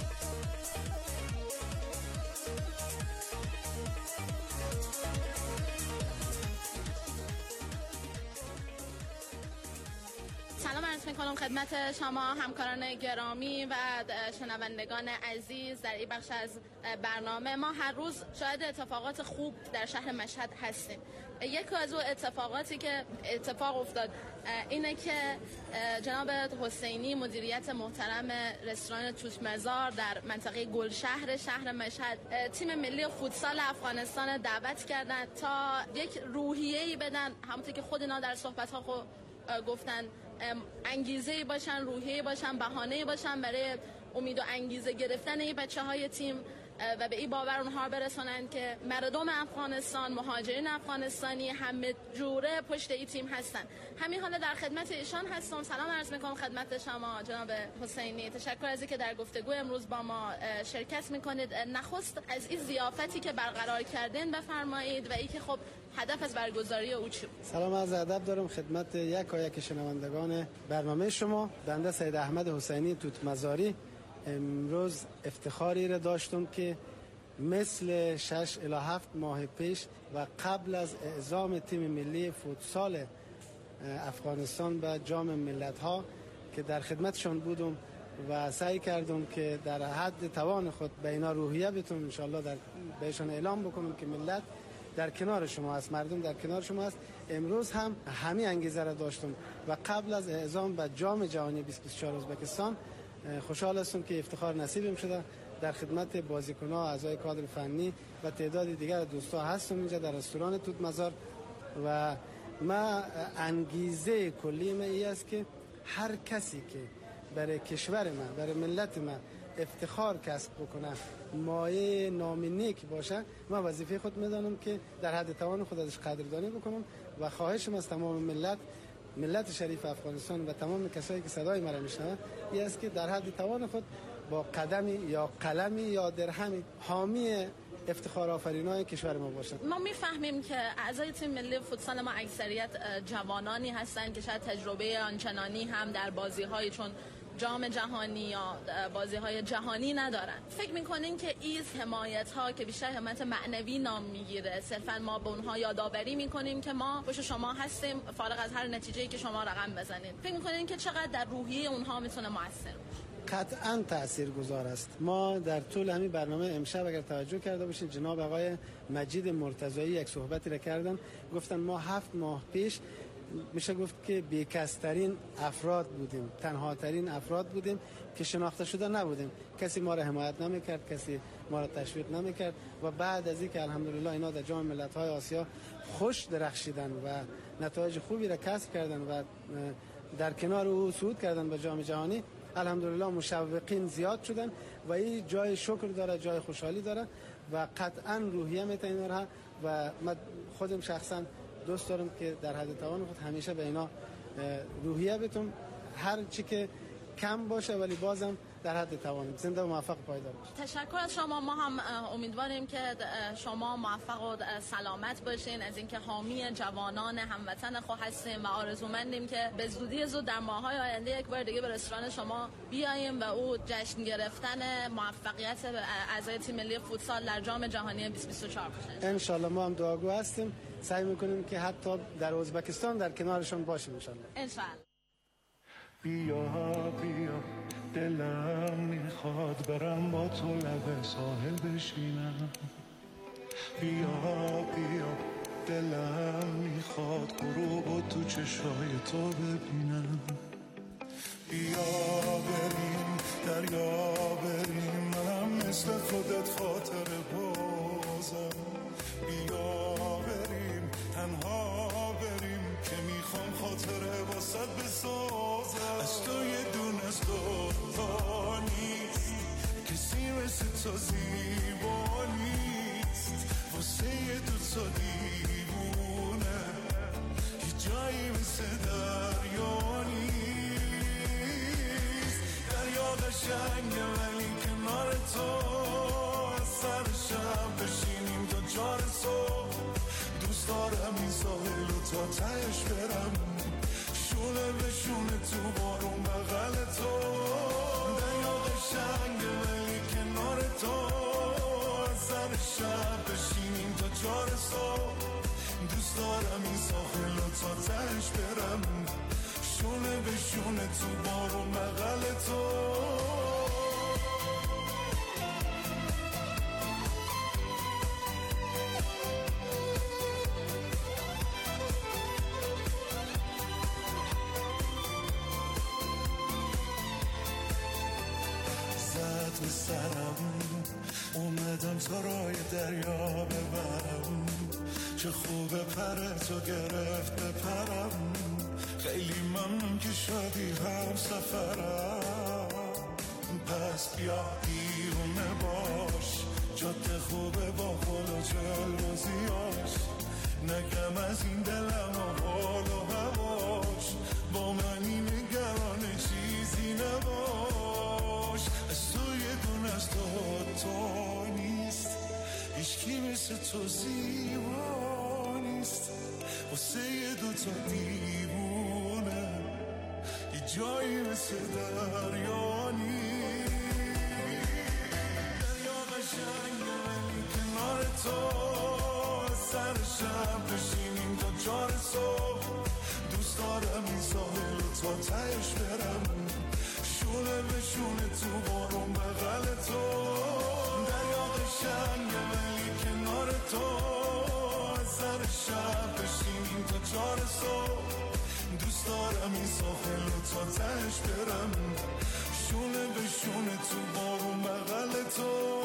سلام عرض میکنم خدمت شما همکاران گرامی و شنوندگان عزیز. در این بخش از برنامه ما هر روز شاهد اتفاقات خوب در شهر مشهد هستیم. یک از اون اتفاقاتی که اتفاق افتاد اینه که جناب حسینی مدیریت محترم رستوران توت مزار در منطقه گلشهر شهر مشهد تیم ملی فوتسال افغانستان دعوت کردن تا یک روحیه‌ای بدن، همونطور که خود اینا در صحبت‌ها گفتن، انگیزه‌ای باشن، روحیه‌ای باشن، بهانه‌ای باشن برای امید و انگیزه گرفتن این بچه‌های تیم و به این باور اونها برسونن که مردم افغانستان، مهاجرین افغانستانی همه جوره پشت این تیم هستن. همین حالا در خدمت ایشان هستم. سلام عرض میکنم خدمت شما جناب حسینی. تشکر از اینکه در گفتگو امروز با ما شرکت میکنید. نخست از این ضیافتی که برقرار کردین بفرمایید و اینکه خب هدف از برگزاری او چی بود؟ سلام، از ادب دارم خدمت یک شنوندگان برنامه شما. بنده سید احمد حسینی توت مزاری امروز افتخاری را داشتم که مثل 6 الی 7 ماه پیش و قبل از اعزام تیم ملی فوتسال افغانستان به جام ملت‌ها که در خدمتشان بودم و سعی کردم که در حد توان خود به اینا روحیه بتونم انشالله بهشان اعلام بکنم که ملت در کنار شما است، مردم در کنار شما است. امروز هم همین انگیزه را داشتم و قبل از اعزام به جام جهانی 2024 ازبکستان خوشحال هستم که افتخار نصیبم شده در خدمت بازیکن‌ها، اعضای کادر فنی و تعداد دیگر دوستا هستم اینجا در رستوران توت مزار و ما انگیزه کلی ما این است که هر کسی که برای کشور ما، برای ملت ما افتخار کسب بکنه، مایه نام نیک باشه، ما وظیفه خود میدانم که در حد توان خود ازش قدردانی بکنم و خواهشم از تمام ملت شریف افغانستان و تمام کسایی که صدای مرا میشنوند این است که در حد توان خود با قدمی یا قلمی یا درهمی حامی افتخار آفرینای کشور ما باشند. ما میفهمیم که اعضای تیم ملی فوتسال ما اکثریت جوانانی هستند که شاید تجربه آنچنانی هم در بازی‌های چون جام جهانی یا بازی‌های جهانی ندارن. فکر می‌کنین که این حمایت‌ها که بیشتر حمایت معنوی نام میگیره، صرفاً ما به اونها یادآوری می‌کنیم که ما پشت شما هستیم فارغ از هر نتیجه‌ای که شما رقم بزنید. فکر می‌کنین که چقدر در روحیه اونها میتونه موثر باشه؟ قطعاً تاثیرگذار است. ما در طول همین برنامه امشب اگر توجه کرده باشید جناب آقای مجید مرتضایی یک صحبتی را کردن، گفتن ما 7 ماه پیش میشه گفت که بیکسترین افراد بودیم، تنها ترین افراد بودیم که شناخته شده نبودیم، کسی ما را حمایت نمیکرد، کسی ما را تشویق نمیکرد و بعد از اینکه الحمدلله اینا در جام ملت‌های آسیا خوش درخشیدن و نتایج خوبی را کسب کردن و در کنار او صعود کردن به جام جهانی، الحمدلله مشوقین زیاد شدن و این جای شکر داره، جای خوشحالی داره و قطعا روحیه میتونه و من خودم شخصا دوست دارم که در حد توان خود همیشه به اینا روحیه بتونم، هر چی که کم باشه ولی بازم در حد توانم زنده و موفق پایدار باشه. تشکر از شما. ما هم امیدواریم که شما موفق و سلامت باشین، از اینکه حامی جوانان هموطن خود هستیم و آرزومندیم که به زودی زود در ماه‌های آینده یک بار دیگه به رستوران شما بیاییم و او جشن گرفتن موفقیت اعضای تیم ملی فوتسال در جام جهانی 2024 باشه. ان شاء الله ما هم دعاگو هستیم، سعی می‌کنیم که حتی در ازبکستان در کنارشون باشیم ان شاء الله. ان شاء الله. بیا دلم میخواد برم با تو لب ساحل بشینم، بیا دلم میخواد غروب تو چشای تو ببینم، بیا بریم دریا بریم منم مثل خودت خاطر بازم، بیا بریم تنها بریم که میخوام خاطره واسد بسازم، از تو یه دونه از دوتا نیست کسی مثل تو زیبا نیست، واسه یه دوتا دیوونه یه جایی مثل دریا نیست، دریا قشنگه ولی کنار تو از سر شب بشینیم تا چار صبح، دوست دارم این ساحل و تا تهش برم شونه به شونه تو بارون بغل تو، دریا قشنگه ولی کنار تو از سر شب بشینیم تا چار صبح، دوست دارم این ساحل و تا تهش برم شونه به شونه تو بارون بغل تو. به سرم اومدم تو رای دریا ببرم، چه خوبه پر تو گرفت بپرم، خیلی ممنون که شدی هم سفرم، پس بیا دیونه باش جاده خوبه با خود و جلوزیاش، نگم از این دلم و حال و هواش، با منی نگران چیزی نباش، از تو یه دونه از تو نیست هیچکی مثل تو زیبا نیست، واسه یه دوتا دیوونه یه جایی مثل دریا نیست، دریا قشنگه ولی کنار تو از سر شب بشینیم تا چار صبح، دوست دارم این ساحل و تا تهش برم شونه به شونه تو بارون بغل تو، دریا قشنگه ولی کنار تو از سر شب بشینیم تا چار صبح، دوست دارم این ساحل و تا تهش برم شونه به شونه تو بارون بغل تو.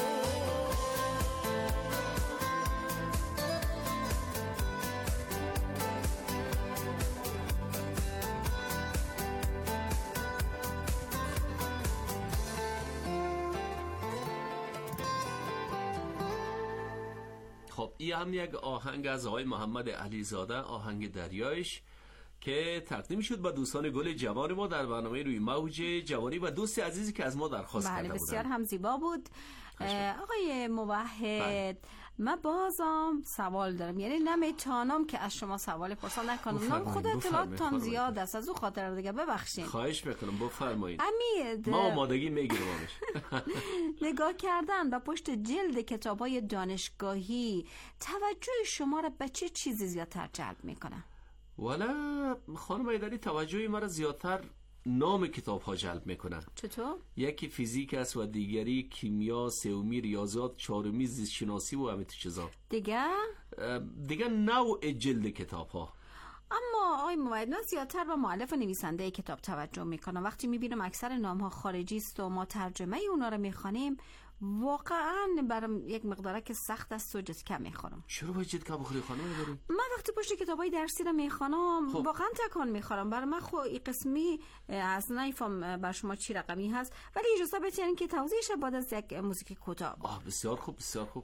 خب این هم یک آهنگ از آقای محمد علیزاده، آهنگ دریایش که تقدیم شد به دوستان گل جوان ما در برنامه روی موج جوانی و دوست عزیزی که از ما درخواست کرده بودن. بسیار هم زیبا بود. آقای موحد، من بازم سوال دارم، یعنی نمیتونم که از شما سوال پرسان نکنم، نام خود اطلاعاتتان زیاد است، از او خاطر دیگه ببخشید. خواهش میکنم بفرمایید. امید، ما آمادگی میگیرمش. نگاه کردن به پشت جلد کتاب‌های دانشگاهی توجه شما را به چه چیزی زیادتر جلب میکنه؟ والا خانم ایدری، توجه ما را زیادتر نام کتاب ها جلب میکنن. چطور؟ یکی فیزیک است و دیگری کیمیا، سومی ریاضیات، چهارمی زیست شناسی و همین چیزا. دیگه نوع جلد کتاب ها. اما آقای موحد، من زیادتر به مؤلف و نویسنده کتاب توجه میکنم. وقتی میبینم اکثر نام ها خارجی است و ما ترجمه اونا رو میخوانیم، واقعا برام یک مقداره که سخت است و جدکم میخورم. چرا باید جدکم بخوری خانم داری؟ من وقتی پشت کتابای درسی رو میخوانم واقعا تکان میخورم. برای من خب این قسمی از نمیفهم بر شما چی رقمی هست، ولی اجازه بدین که توضیحش بعد از یک موزیک کوتاه. بسیار خوب، بسیار خوب.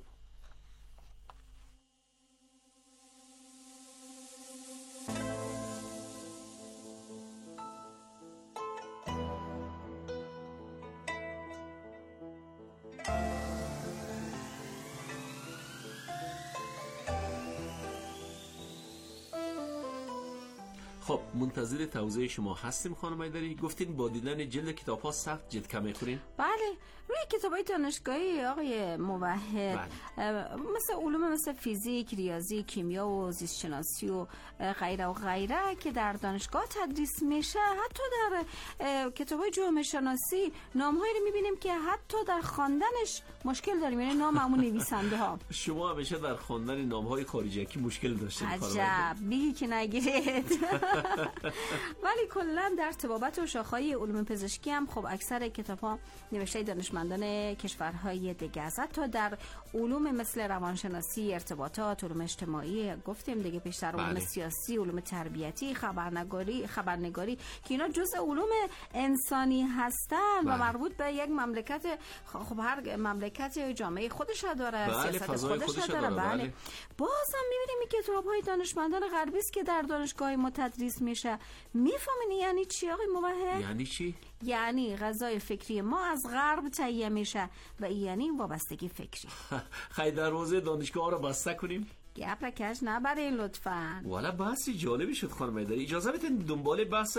خب منتظر توضیح شما هستیم خانم ایدری. گفتین با دیدن جلد کتاب ها سخت جلد کم میخورین؟ بله، روی کتابای دانشگاهی آقای موحد، مثل علوم مثل فیزیک، ریاضی، کیمیا و زیست شناسی و غیره و غیره که در دانشگاه تدریس میشه، حتی در کتابای جامعه شناسی نامهایی رو میبینیم که حتی در خواندنش مشکل داریم، یعنی نام همون نویسنده ها. شما همیشه در خواندن نامهای خارجی کی مشکل داشتین؟ عجب، بیگی که نگیرید. ولی کلا در طبابت و شاخه‌های علوم پزشکی هم خب اکثر کتاب‌ها نوشته دانشمندان کشورهای دیگه است. تا در علوم مثل روانشناسی، ارتباطات، علوم اجتماعی گفتیم دیگه پیشتر، علوم سیاسی، علوم تربیتی، خبرنگاری که اینا جزء علوم انسانی هستن و مربوط به یک مملکت. خب هر مملکت جامعه خودش داره، سیاست خودش داره. بله. بازم می‌بینیم این کتاب‌های دانشمندان غربی است که در دانشگاه ما تدریس میشه. میفهمین یعنی چی آقای موحد؟ یعنی چی؟ یعنی غذای فکری ما از غرب تهیه میشه و یعنی وابستگی فکری. خیلی دروازه دانشگاه رو بسته کنیم؟ گپ کش نبرین لطفاً. والا بحثی جالبی شد خانم ایدری. اجازه بدین دنبال بحث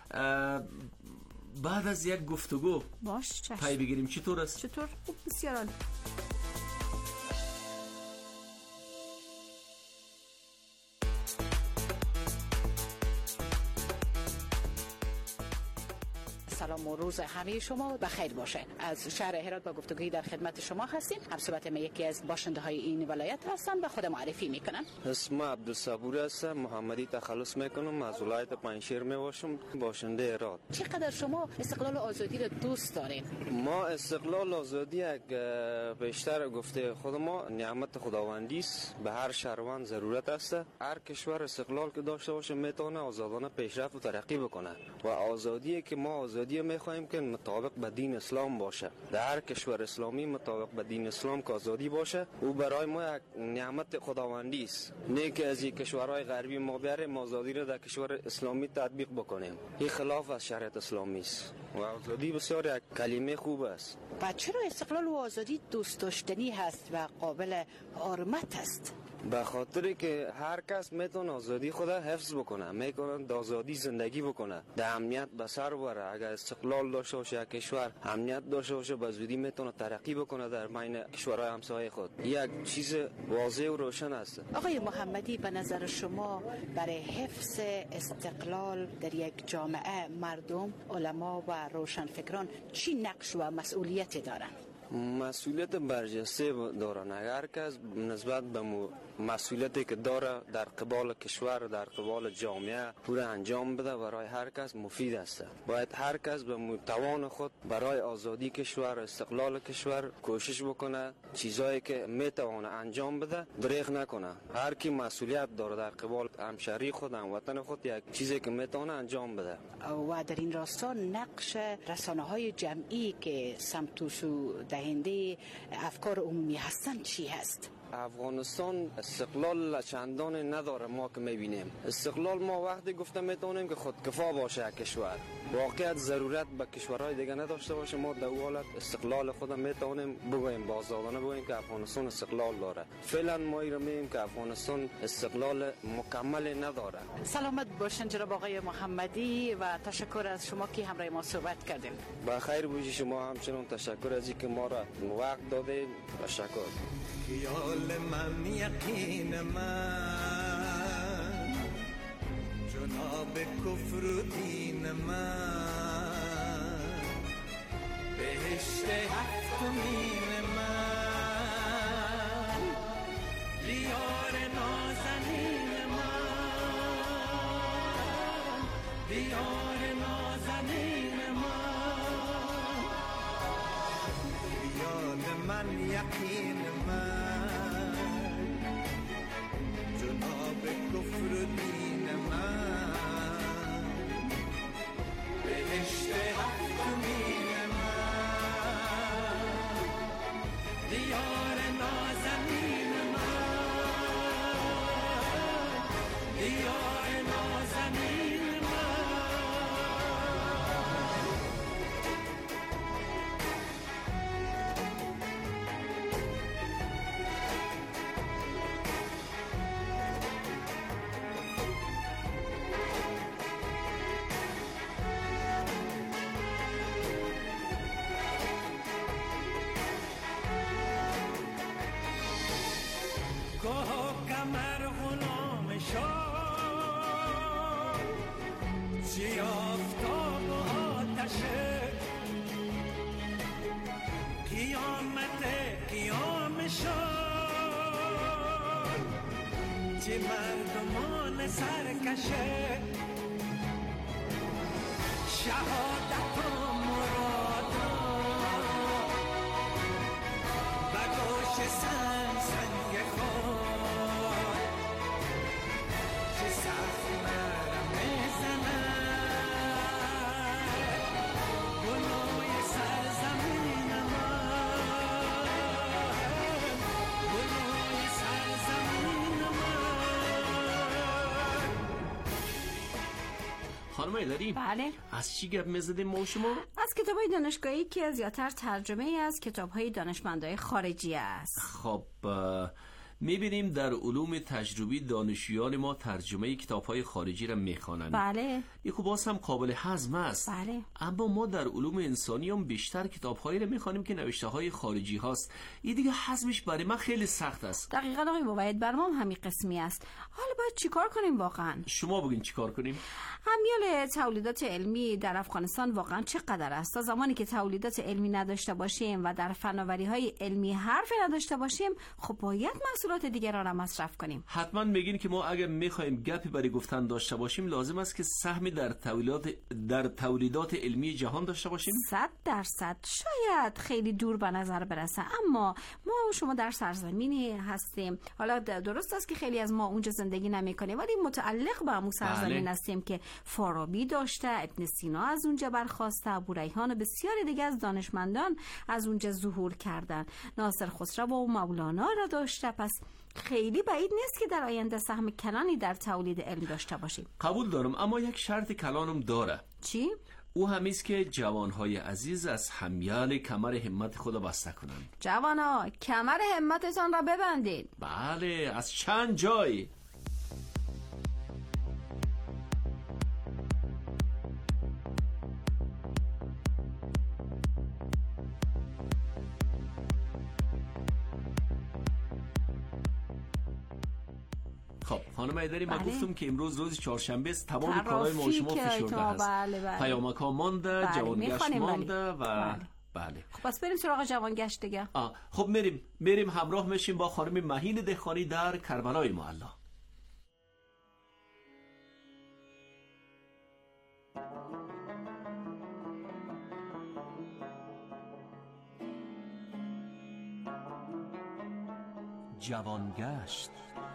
بعد از یک گفتگو باش چشم پی بگیریم. چطور است؟ چطور؟ خوب، بسیار عالی. سلام و روز همه شما بخیر باشه. از شهر هرات با گفتگویی در خدمت شما هستیم. همصحبت من یکی از باشنده های این ولایت هستم و خود معرفی میکنم. اسم عبدالصبور هستم، محمدی تخلص میکنم، از ولایت پنجشیر میباشم، باشنده هرات. چقدر شما استقلال و آزادی رو دوست دارین؟ ما استقلال و آزادی بیشتر گفته خود ما نعمت خداوندی است، به هر شهروند ضرورت است. هر کشور استقلال که داشته باشه میتونه آزادانه پیشرفت و ترقی بکنه و آزادی که ما آزادی میخواهیم که مطابق به دین اسلام باشه. در هر کشور اسلامی مطابق به دین اسلام که آزادی باشه، او برای ما یک نعمت خداوندی است. نه که از این کشورهای غربی ما بیاریم آزادی را در کشور اسلامی تطبیق بکنیم. این خلاف از شریعت اسلامی است و آزادی بسیار یک کلمه خوب است. و چرا استقلال و آزادی دوست داشتنی هست و قابل حرمت است؟ به خاطر که هر کس میتونه آزادی خود حفظ بکنه، میتونه آزادی زندگی بکنه، در امنیت به سر ببره. اگر استقلال داشته باشه یک کشور، امنیت داشته باشه، به زودی میتونه ترقی بکنه در بین کشورهای همسایه خود. یک چیز واضح و روشن است. آقای محمدی، به نظر شما برای حفظ استقلال در یک جامعه مردم، علما و روشنفکران چی نقش و مسئولیتی دارند؟ مسئولیت برجسته دارن. اگر کس نسبت به مسئولیتی که داره در قبال کشور، در قبال جامعه پورا انجام بده، برای هر کس مفید است. باید هر کس به توان خود برای آزادی کشور، استقلال کشور کوشش بکنه، چیزایی که میتونه انجام بده دریغ نکنه. هر کی مسئولیت داره در قبال همشهری خود، هموطن خود، یک چیزی که میتونه انجام بده. و در این راستا نقش رسانه‌های جمعی که سمت و سو دهنده افکار عمومی هستند چی هست؟ افغانستان استقلال چندان نداره. ما که میبینیم استقلال ما وقتی گفته میتونیم که خودکفا باشه کشور، واقعیت ضرورت به کشورهای دیگه نداشته باشه. ما در حالت استقلال خودم میتونیم بگویم، آزادانه بگویم که افغانستان استقلال داره. فعلا ما میگیم که افغانستان استقلال مکمل نداره. سلامت باشین جناب آقای محمدی و تشکر از شما که همراه ما صحبت کردیم. با خیر باشی شما. همچنان تشکر از اینکه ما را وقت دادید. تشکر. خیال من، یقین من، جناب کفر و دین من، بهشت هفتمین من، دیار نازنین من، دیار نازنین من، خیال من، یقین من، جناب کفر و دین من، بهشت هفتمین من، دیار نازنین من، دیار نازنین من. کمر غلام شاه، چی آفتاب و آتشه، قیامت قیام شاه، چی مردمان سرکشه، شهادت و مرادا و گوش سنگ سنگ خود، چه سخت مرم میزند گلوی سرزمین من، گلوی سرزمین من. خانم ایلاری، بله. از چی گپ میزدیم ما و شما؟ از کتاب‌های دانشگاهی که زیادتر ترجمه از کتاب‌های دانشمندای خارجی است. خب میبینیم در علوم تجربی دانشجویان ما ترجمه کتاب‌های خارجی را میخوانند. بله. این خب باز هم قابل هضم است. بله. اما ما در علوم انسانی هم بیشتر کتاب‌هایی را میخوانیم که نوشته‌های خارجی هاست. این دیگه هضمش برای من خیلی سخت است. دقیقاً آقای مبید، بر ما هم همین قسمی است. حالا باید چیکار کنیم واقعاً؟ شما بگین چیکار کنیم؟ همیال تولیدات علمی در افغانستان واقعاً چقدر است؟ تا زمانی که تولیدات علمی نداشته باشیم و در فناوری‌های علمی حرفی نداشته باشیم، خب باید محصولات دیگران را مصرف کنیم. حتما میگین که ما اگر میخوایم گپی برای گفتن داشته باشیم لازم است که سهمی در تولیدات علمی جهان داشته باشیم. 100% شاید خیلی دور به نظر برسه، اما ما و شما در سرزمینی هستیم. حالا درست است که خیلی از ما اونجا زندگی نمی‌کنیم، ولی متعلق به همون سرزمین هستیم که فارابی داشته، ابن سینا از اونجا برخاسته، ابوریحان و بسیاری دیگه از دانشمندان از اونجا ظهور کردن، ناصر خسرو و مولانا را داشته. پس خیلی بعید نیست که در آینده سهم کلانی در تولید علم داشته باشیم. قبول دارم، اما یک شرط کلانم داره. چی؟ او همیست که جوانهای عزیز از همیال کمر همت خدا بسته کنند. جوانا کمر همتتان را ببندید. بله، از چند جای. خب خانم ایدری، ما گفتم که امروز روز چهارشنبه است، تمام کارهای ما و شما فشرده است. پیامک ها مانده، جوانگشت مانده و بله. خب پس بریم سراغ جوانگشت دیگه. خب میریم همراه میشیم با خانم مهین دهقانی در کربلای معلی. جوانگشت.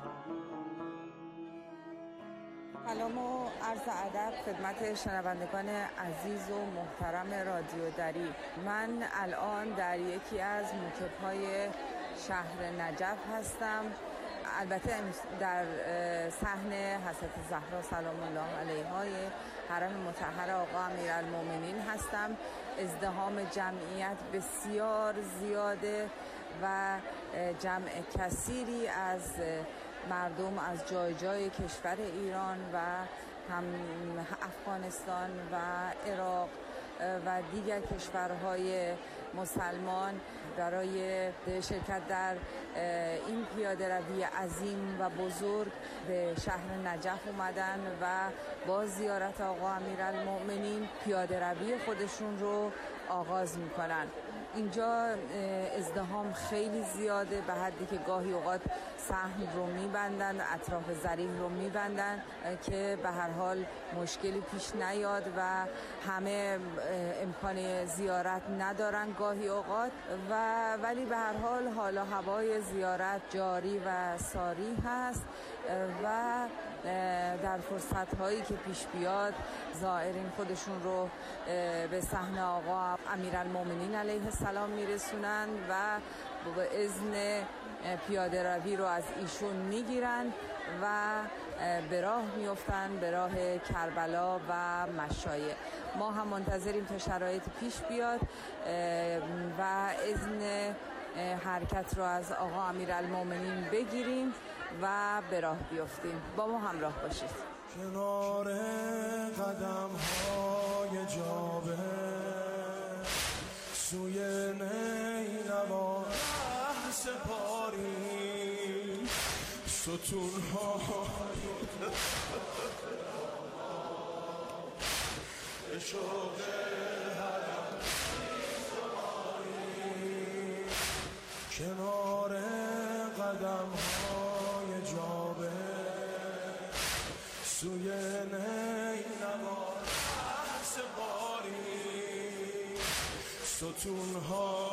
سلام و عرض ادب خدمت شنوندگان عزیز و محترم رادیو دری. من الان در یکی از موکب‌های شهر نجف هستم. البته در صحن حضرت زهرا سلام الله علیها حرم مطهر آقا امیرالمومنین هستم. ازدحام جمعیت بسیار زیاده و جمع کثیری از مردم از جای جای کشور ایران و هم افغانستان و عراق و دیگر کشورهای مسلمان برای شرکت در این پیاده روی عظیم و بزرگ به شهر نجف اومدن و با زیارت آقا امیرالمؤمنین پیاده روی خودشون رو آغاز میکنن. اینجا ازدحام خیلی زیاده به حدی که گاهی اوقات صحن رو میبندن، اطراف ذریح رو میبندن که به هر حال مشکلی پیش نیاد و همه امکان زیارت ندارن گاهی اوقات ولی به هر حال حال و هوای زیارت جاری و ساری هست و در فرصت هایی که پیش بیاد زائرین خودشون رو به صحن آقا امیرالمومنین علیه السلام میرسونن و به اذن پیاده روی رو از ایشون میگیرن و به راه میفتن به راه کربلا و مشایع. ما هم منتظریم تا شرایط پیش بیاد و اذن حرکت رو از آقا امیرالمومنین بگیریم و به راه بیفتیم. با ما همراه باشید. کنار قدم های جابه سوی نینوا سپاری ستون ها شوق حرم کنار قدم های جابه سوی نینوا سپاری ستون ها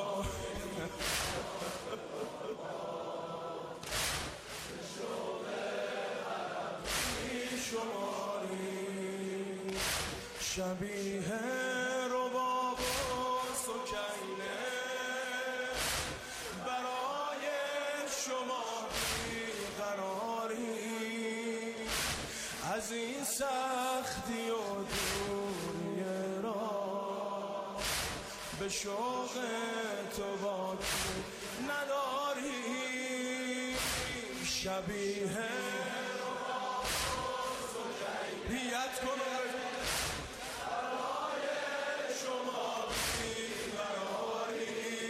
شماری شبیه رباب و سکینه برای شما بیقراری از این سختی و دوری را به شوق تو باکی نداری شبیه بیعت کنه برای شما بیقراری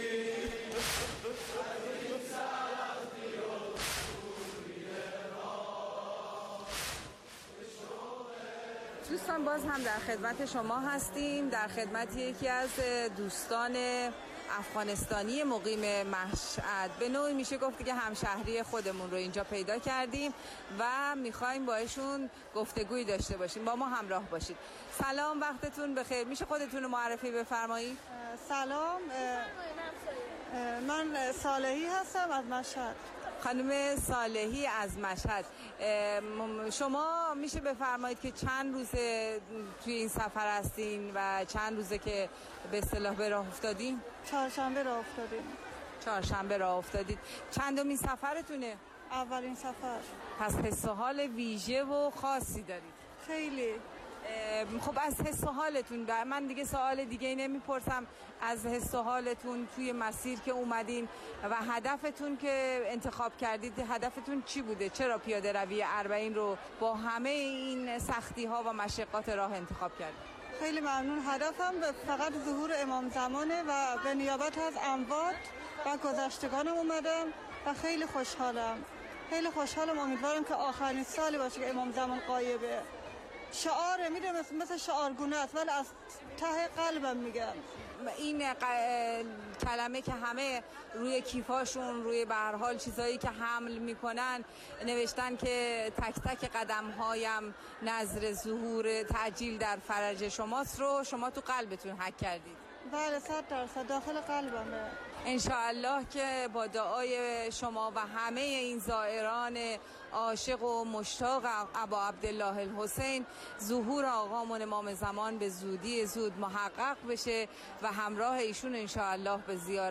دوستان باز هم در خدمت شما هستیم، در خدمت یکی از دوستان افغانستانی مقیم مشهد. به نوعی میشه گفت که همشهری خودمون رو اینجا پیدا کردیم و میخوایم با ایشون گفتگویی داشته باشیم. با ما همراه باشید. سلام، وقتتون بخیر. میشه خودتون رو معرفی بفرمایید؟ سلام، من صالحی هستم از مشهد. خانم صالحی از مشهد، شما میشه بفرمایید که چند روزه توی این سفر هستین و چند روزه که به اصطلاح به راه افتادین؟ چهارشنبه راه افتادیم. چهارشنبه راه افتادید. چندمین سفرتونه؟ اولین سفر. پس حس و حال ویژه و خاصی دارید؟ خیلی. خب از حس و حالتون، من دیگه سوال دیگه نمیپرسم، از حس و حالتون توی مسیر که اومدین و هدفتون که انتخاب کردید، هدفتون چی بوده؟ چرا پیاده روی اربعین رو با همه این سختی ها و مشقات راه انتخاب کردید؟ خیلی ممنون. هدفم فقط ظهور امام زمانه و به نیابت از اموات و گذشتگانم اومدم و خیلی خوشحالم. خیلی خوشحالم. امیدوارم که آخرین سالی باشه که امام زمان غایبه. شعاره میده مثل شعارگونه است، ولی از ته قلبم میگم این کلمه که همه روی کیفاشون، روی به هر حال چیزایی که حمل میکنن نوشتن که تک تک قدم هایم نظر ظهور تعجیل در فرج شماست رو شما تو قلبتون حک کردید. بله 100% داخل قلبمه. انشاءالله که با دعای شما و همه این زائران عاشق و مشتاق ابا عبدالله الحسین ظهور آقامون امام زمان به زودی زود محقق بشه و همراه ایشون انشاءالله به زیارت